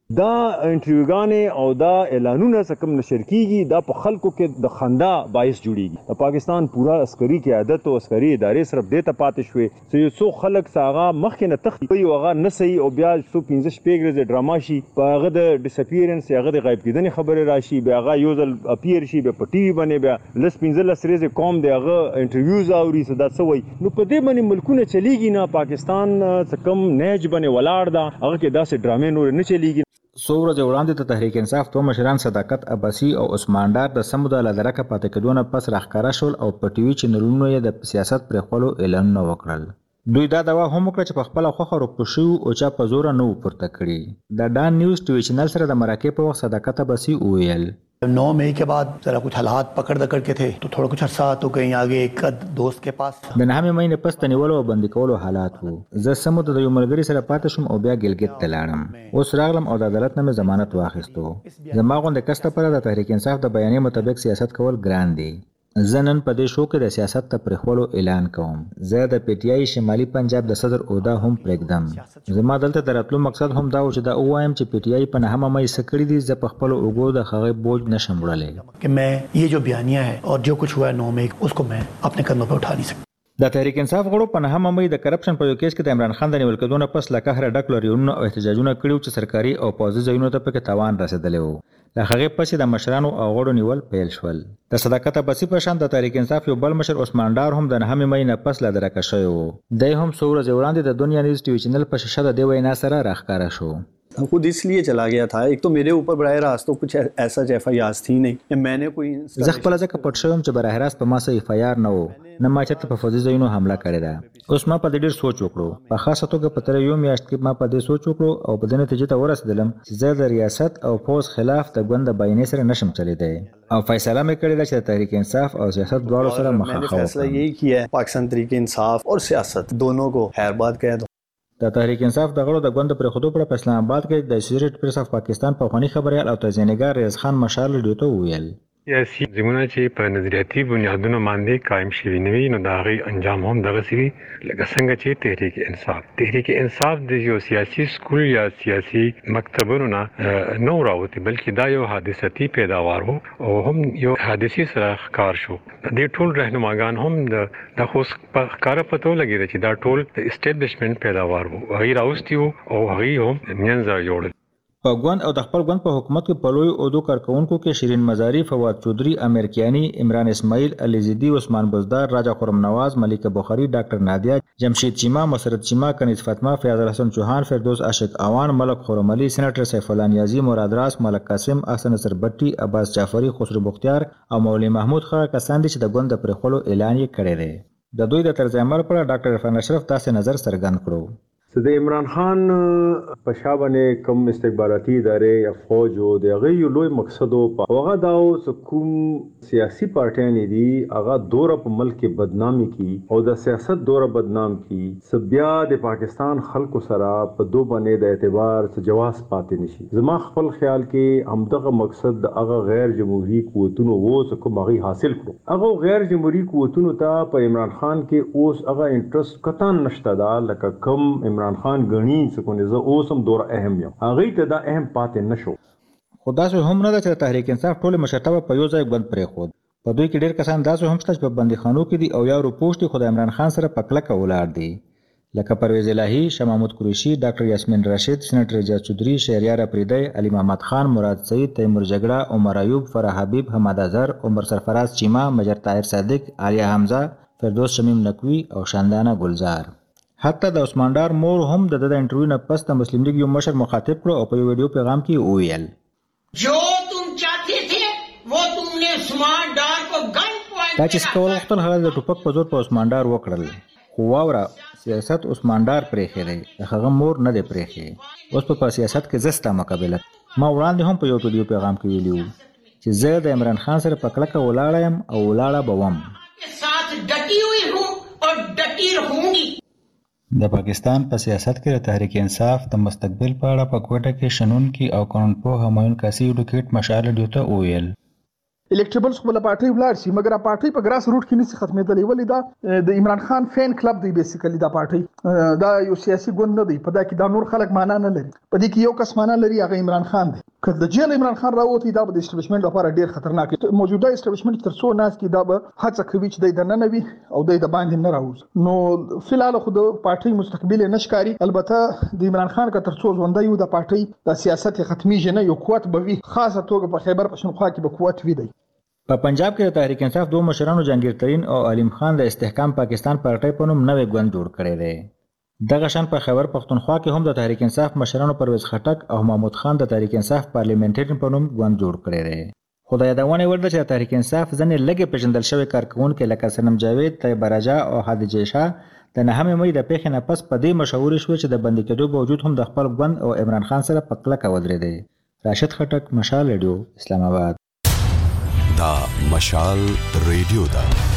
Speaker 3: دا انټرویوګانې او دا اعلانونه څکم نشر کیږي دا په خلکو کې د خندا باعث جوړیږي. د پاکستان پورا عسکري قیادت او عسکري ادارې صرف دې ته پاتې شوې چې یو څو خلک ساغه مخکې نه تختی او هغه نه صحیح او بیا 115 شپږ ډراما شي په هغه د ډیسپیرنس هغه د غایب کېدنې خبره راشي بیا هغه یو ځل اپیر شي بیا په ټي وي باندې بیا لس 15 سریزه قوم دی هغه انټرویوز اوري صدا سوي نو په دې باندې ملکونه چلیږي نه. پاکستان څکم نهج باندې ولاړ دا هغه کې داسې ډرامې نور نه چلیږي.
Speaker 25: څو ورځې وړاندې د تحریک انصاف دوه مشران صداقت عباسي او عثمان ډار د سموده له درکه پاتې کېدو نه پس راښکاره شول او په ټي وي چینلونو یې د سیاست پرېښولو اعلانونه وکړل. دوی دا دعوا هم وکړه چې په خپله خوښه روپو شوي او چا په زوره نه و پورته کړي. د ډان نیوز ټي وي چینل سره د مرکې په وخت صداقت عباسي وویل
Speaker 4: 9 मई के बाद जरा कुछ हालात पकड़ दकड़ के थे तो थोड़ा कुछ अरसा तो कहीं आगे एक दोस्त के पास
Speaker 25: د 9 مې نه پس تنیولو او بندي کولو حالات وو. زه سمود د یو ملګری سره پاتې شوم او بیا ګلګت ته لاړم. اوس راغلم او د عدالت نه ضمانت واخیستو. زما غونډه کسته پر د تحریک انصاف د بیانیې مطابق سیاست کول ګران دی. زه نن په دې شو کې د سیاست ته پرېښولو اعلان کوم. زه د پی ټی آی شمالي پنجاب د صدر عہده هم پرېږدم. زما دلته د راتلو مقصد هم دا و چې دا ووایم چې پی ټی آی په 9 مې څه کړي دي زه په خپلو اوږو د هغې بوج نشم وړلی
Speaker 4: कि मैं ये जो बयानिया है और जो कुछ हुआ है 9 मई उसको मैं अपने कंधों पर उठा नहीं सकता.
Speaker 25: د تحریک انصاف غړو په 9 مې د کرپشن په یو کیس کې د عمران خان د نیول کېدو نه پس له قهره ډک لریونونه او احتجاجونه کړي چې سرکاري او پوځي ځایونو ته پکې تاوان رسېدلی و. له هغې پسې د مشرانو او غړو نیول پیل شول. د صداقت عباسي په شان د تحریک انصاف یو بل مشر عثمان ډار هم د 9 مې نه پس له درکه شوی و. دی هم څو ورځې وړاندې د دنیا نیوز ټي وي چینل په شیشه د دې وینا سره راښکاره شو.
Speaker 6: खुद इसलिए चला गया था एक तो मेरे ऊपर बराह रास्त तो कुछ ऐसा FIR थी नहीं मैंने कोई
Speaker 25: زه خپل ځکه پټ شوم چې براہ راست په ما څه FIR نه و نه ما چېرته په فوځي ځایونو حمله کړې ده. اوس ما په دې ډېر سوچ وکړو په خاصه توګه په تېره یو میاشت کې ما په دې سوچ وکړو او په دې نتیجې ته ورسېدلم چې زه د ریاست او پوځ خلاف د ګوند د بیانیې سره نشم چلیدی او فیصله مې کړې ده چې د تحریک انصاف او سیاست دواړو سره مخامخ وکړم.
Speaker 6: فیصله یہی کیا ہے پاکستان تحریک انصاف اور سیاست دونوں کو خیرباد کہہ دو.
Speaker 25: د تحریک انصاف د غړو د ګوند پرې خودو پر اسلام آباد کې د اسوسییټډ پریس اف پاکستان په خواني خبريال او تزینګار ریاض خان مشال ډیوټو ویل
Speaker 7: سیاسي زمونه چې په نظریاتي بنیادونو باندې قائم شوي نه وي نو د هغې انجام هم دغسې وي لکه څنګه چې تحریک انصاف د یو سیاسي سکول یا سیاسي مکتبونو نه نه راوتی بلکې دا یو حادثتي پیداوار و او هم یو حادثي سره ښکار شو. د ټول رهنماګان هم د خو ښکاره پته ولګېده چې دا ټول د اسټابلیشمنټ پیداوار و. هغوی راوستي وو او هغوی هم منځه یوړل.
Speaker 25: په ګوند او د خپل ګوند په حکومت کې په لویو عهدو کارکوونکو کې شیرین مزاري، فواد چودري، امیر کیانی، عمران اسماعیل، علی زیدی، عثمان بزدار، راجا خرم نواز، ملیکه بخاری، ډاکټر نادیا، جمشید چیما، مسرت چیما، کنیز فاطمه، فیاض الحسن چوهان، فردوس عاشق اوان، ملک خرم علي، سینیټر سیف الله نیازی، مراد راس، ملک قاسم، احسن نصر بټي، عباس جعفری، خسرو بختیار او مولوی محمود خان کسان دي چې د ګوند پرې خلو اعلان یې کړی دی. د دوی د طرز عمل پر ډاکټر عرفان اشرف داسې نظر څرګند کړو.
Speaker 3: د عمران خان په شا باندې کوم استخباراتي ادارې یا فوج او د هغه یو لوی مقصد او هغه دا اوس کوم سیاسي پارټیان دي هغه دوره په ملک بدنامي کی او د سیاست دوره بدنام کی سبیا د پاکستان خلکو سره په دو باندې د اعتبار څخه جواز پاتې نشي. زما خپل خیال کې همدغه مقصد د هغه غیر جمهوریت قوتونو وو کوم هغه حاصل کړو. هغه غیر جمهوریت قوتونو ته په عمران خان کې اوس هغه انټرست قطعا نشته دا لکه کوم عمران خان غنی څکونه زه اوسم دور اهم یم هغه ته دا اهم پاتې نشو.
Speaker 25: خدا سه هم نه د تحریک انصاف ټول مشرتابه په یو ځای بند پرې خود په دوی کې ډیر کسان داسې هم شته چې په بندیخانو کې دي او یا روپوشتي خدای عمران خان سره پکلکه ولاړ دي لکه پرویز الهی، شاه محمود قریشی، ډاکټر یاسمین راشد، سینیټر اعجاز چودري، شهریار افریدی، علی محمد خان، مراد سعید، تیمور جګړه، عمر ایوب، فرح حبیب، حماد اظهر، عمر سرفراز چیما، مجر طاهر صادق، عالیه حمزه، فردوس شمیم نقوی او شاندانه گلزار. حتی د عثمان ډار مور هم د انټرویو نه پس د مسلم لیگ یو مشر مخاطب کړو او په یو ویډیو پیغام کې وویل
Speaker 9: جو تم چاہتے تھے وہ تم نے عثمان ډار کو گن پوائنٹ
Speaker 25: دا چې څول وختل هغه د ټوپک په زور په عثمان ډار وکړل خو واوره سیاست عثمان ډار پرېښی دی هغه مور نه دی پرېښی. اوس په سیاست کې زستا مقابله ما وړاندې هم په یو ویډیو پیغام کې ویلو چې زه د عمران خان سره په کلکه ولاړ یم او ولاړه به وم
Speaker 9: ساتھ ڈٹی ہوئی ہوں اور ډټی رہوں گی.
Speaker 25: د پاکستان په سیاست کې د تحریک انصاف د مستقبل په اړه په کوټه کې شنونکي او قانونپوه همایون کاسي ایډوکیټ مشال ډیوټو وویل
Speaker 8: الکټریبلز خپل پارټي ولر شي مګر پارټي په ګراس روټ کې نشي ختمېدلې ولې دا د عمران خان فین کلب دی بیسیکلی دا پارټي دا یو سیاسي ګوند نه دی په دا کې دا نور خلک معنا نه لري په دې کې یو کس معنا لري هغه عمران خان دی که د جیل عمران خان راوتی دا د اسټابلیشمنت لپاره ډیر خطرناک موجوده اسټابلیشمنت تر څو ناس کې دا به هڅه کوي چې د ننوي او د باندې نه راوځي نو فلال خو د پارټي مستقبل نشکاري البته د عمران خان که تر څو ژوندۍ یو د پارټي د سیاست ختمي نه یو قوت به وي خاصه توګه په خیبر پښتونخوا کې به قوت وي دی
Speaker 25: په پنجاب کې د تحریک انصاف دوه مشرانو جهانگیر ترین او علیم خان د استحکام پاکستان پارټي په نوم نوې ګوند جوړ کړی دی دغه شان په خیبر پښتونخوا کې هم د تحریک انصاف مشرانو پرویز خټک او محمود خان د تحریک انصاف پارلیمنټری په نوم ګوند جوړ کړی دی خدای یادونه ورده چې تحریک انصاف ځنې لږه پیژندل شوی کارکونکو لکه سنم جاوید طیب راجا او هادي شاه د 9 مې د پیښې نه پس په دې مشهور شو چې د بندي کېدو باوجود هم د خپل ګوند او عمران خان سره په کلکه ودرېدی راشد خټک مشال ریډیو اسلام آباد
Speaker 10: دا مشال ریډیو دا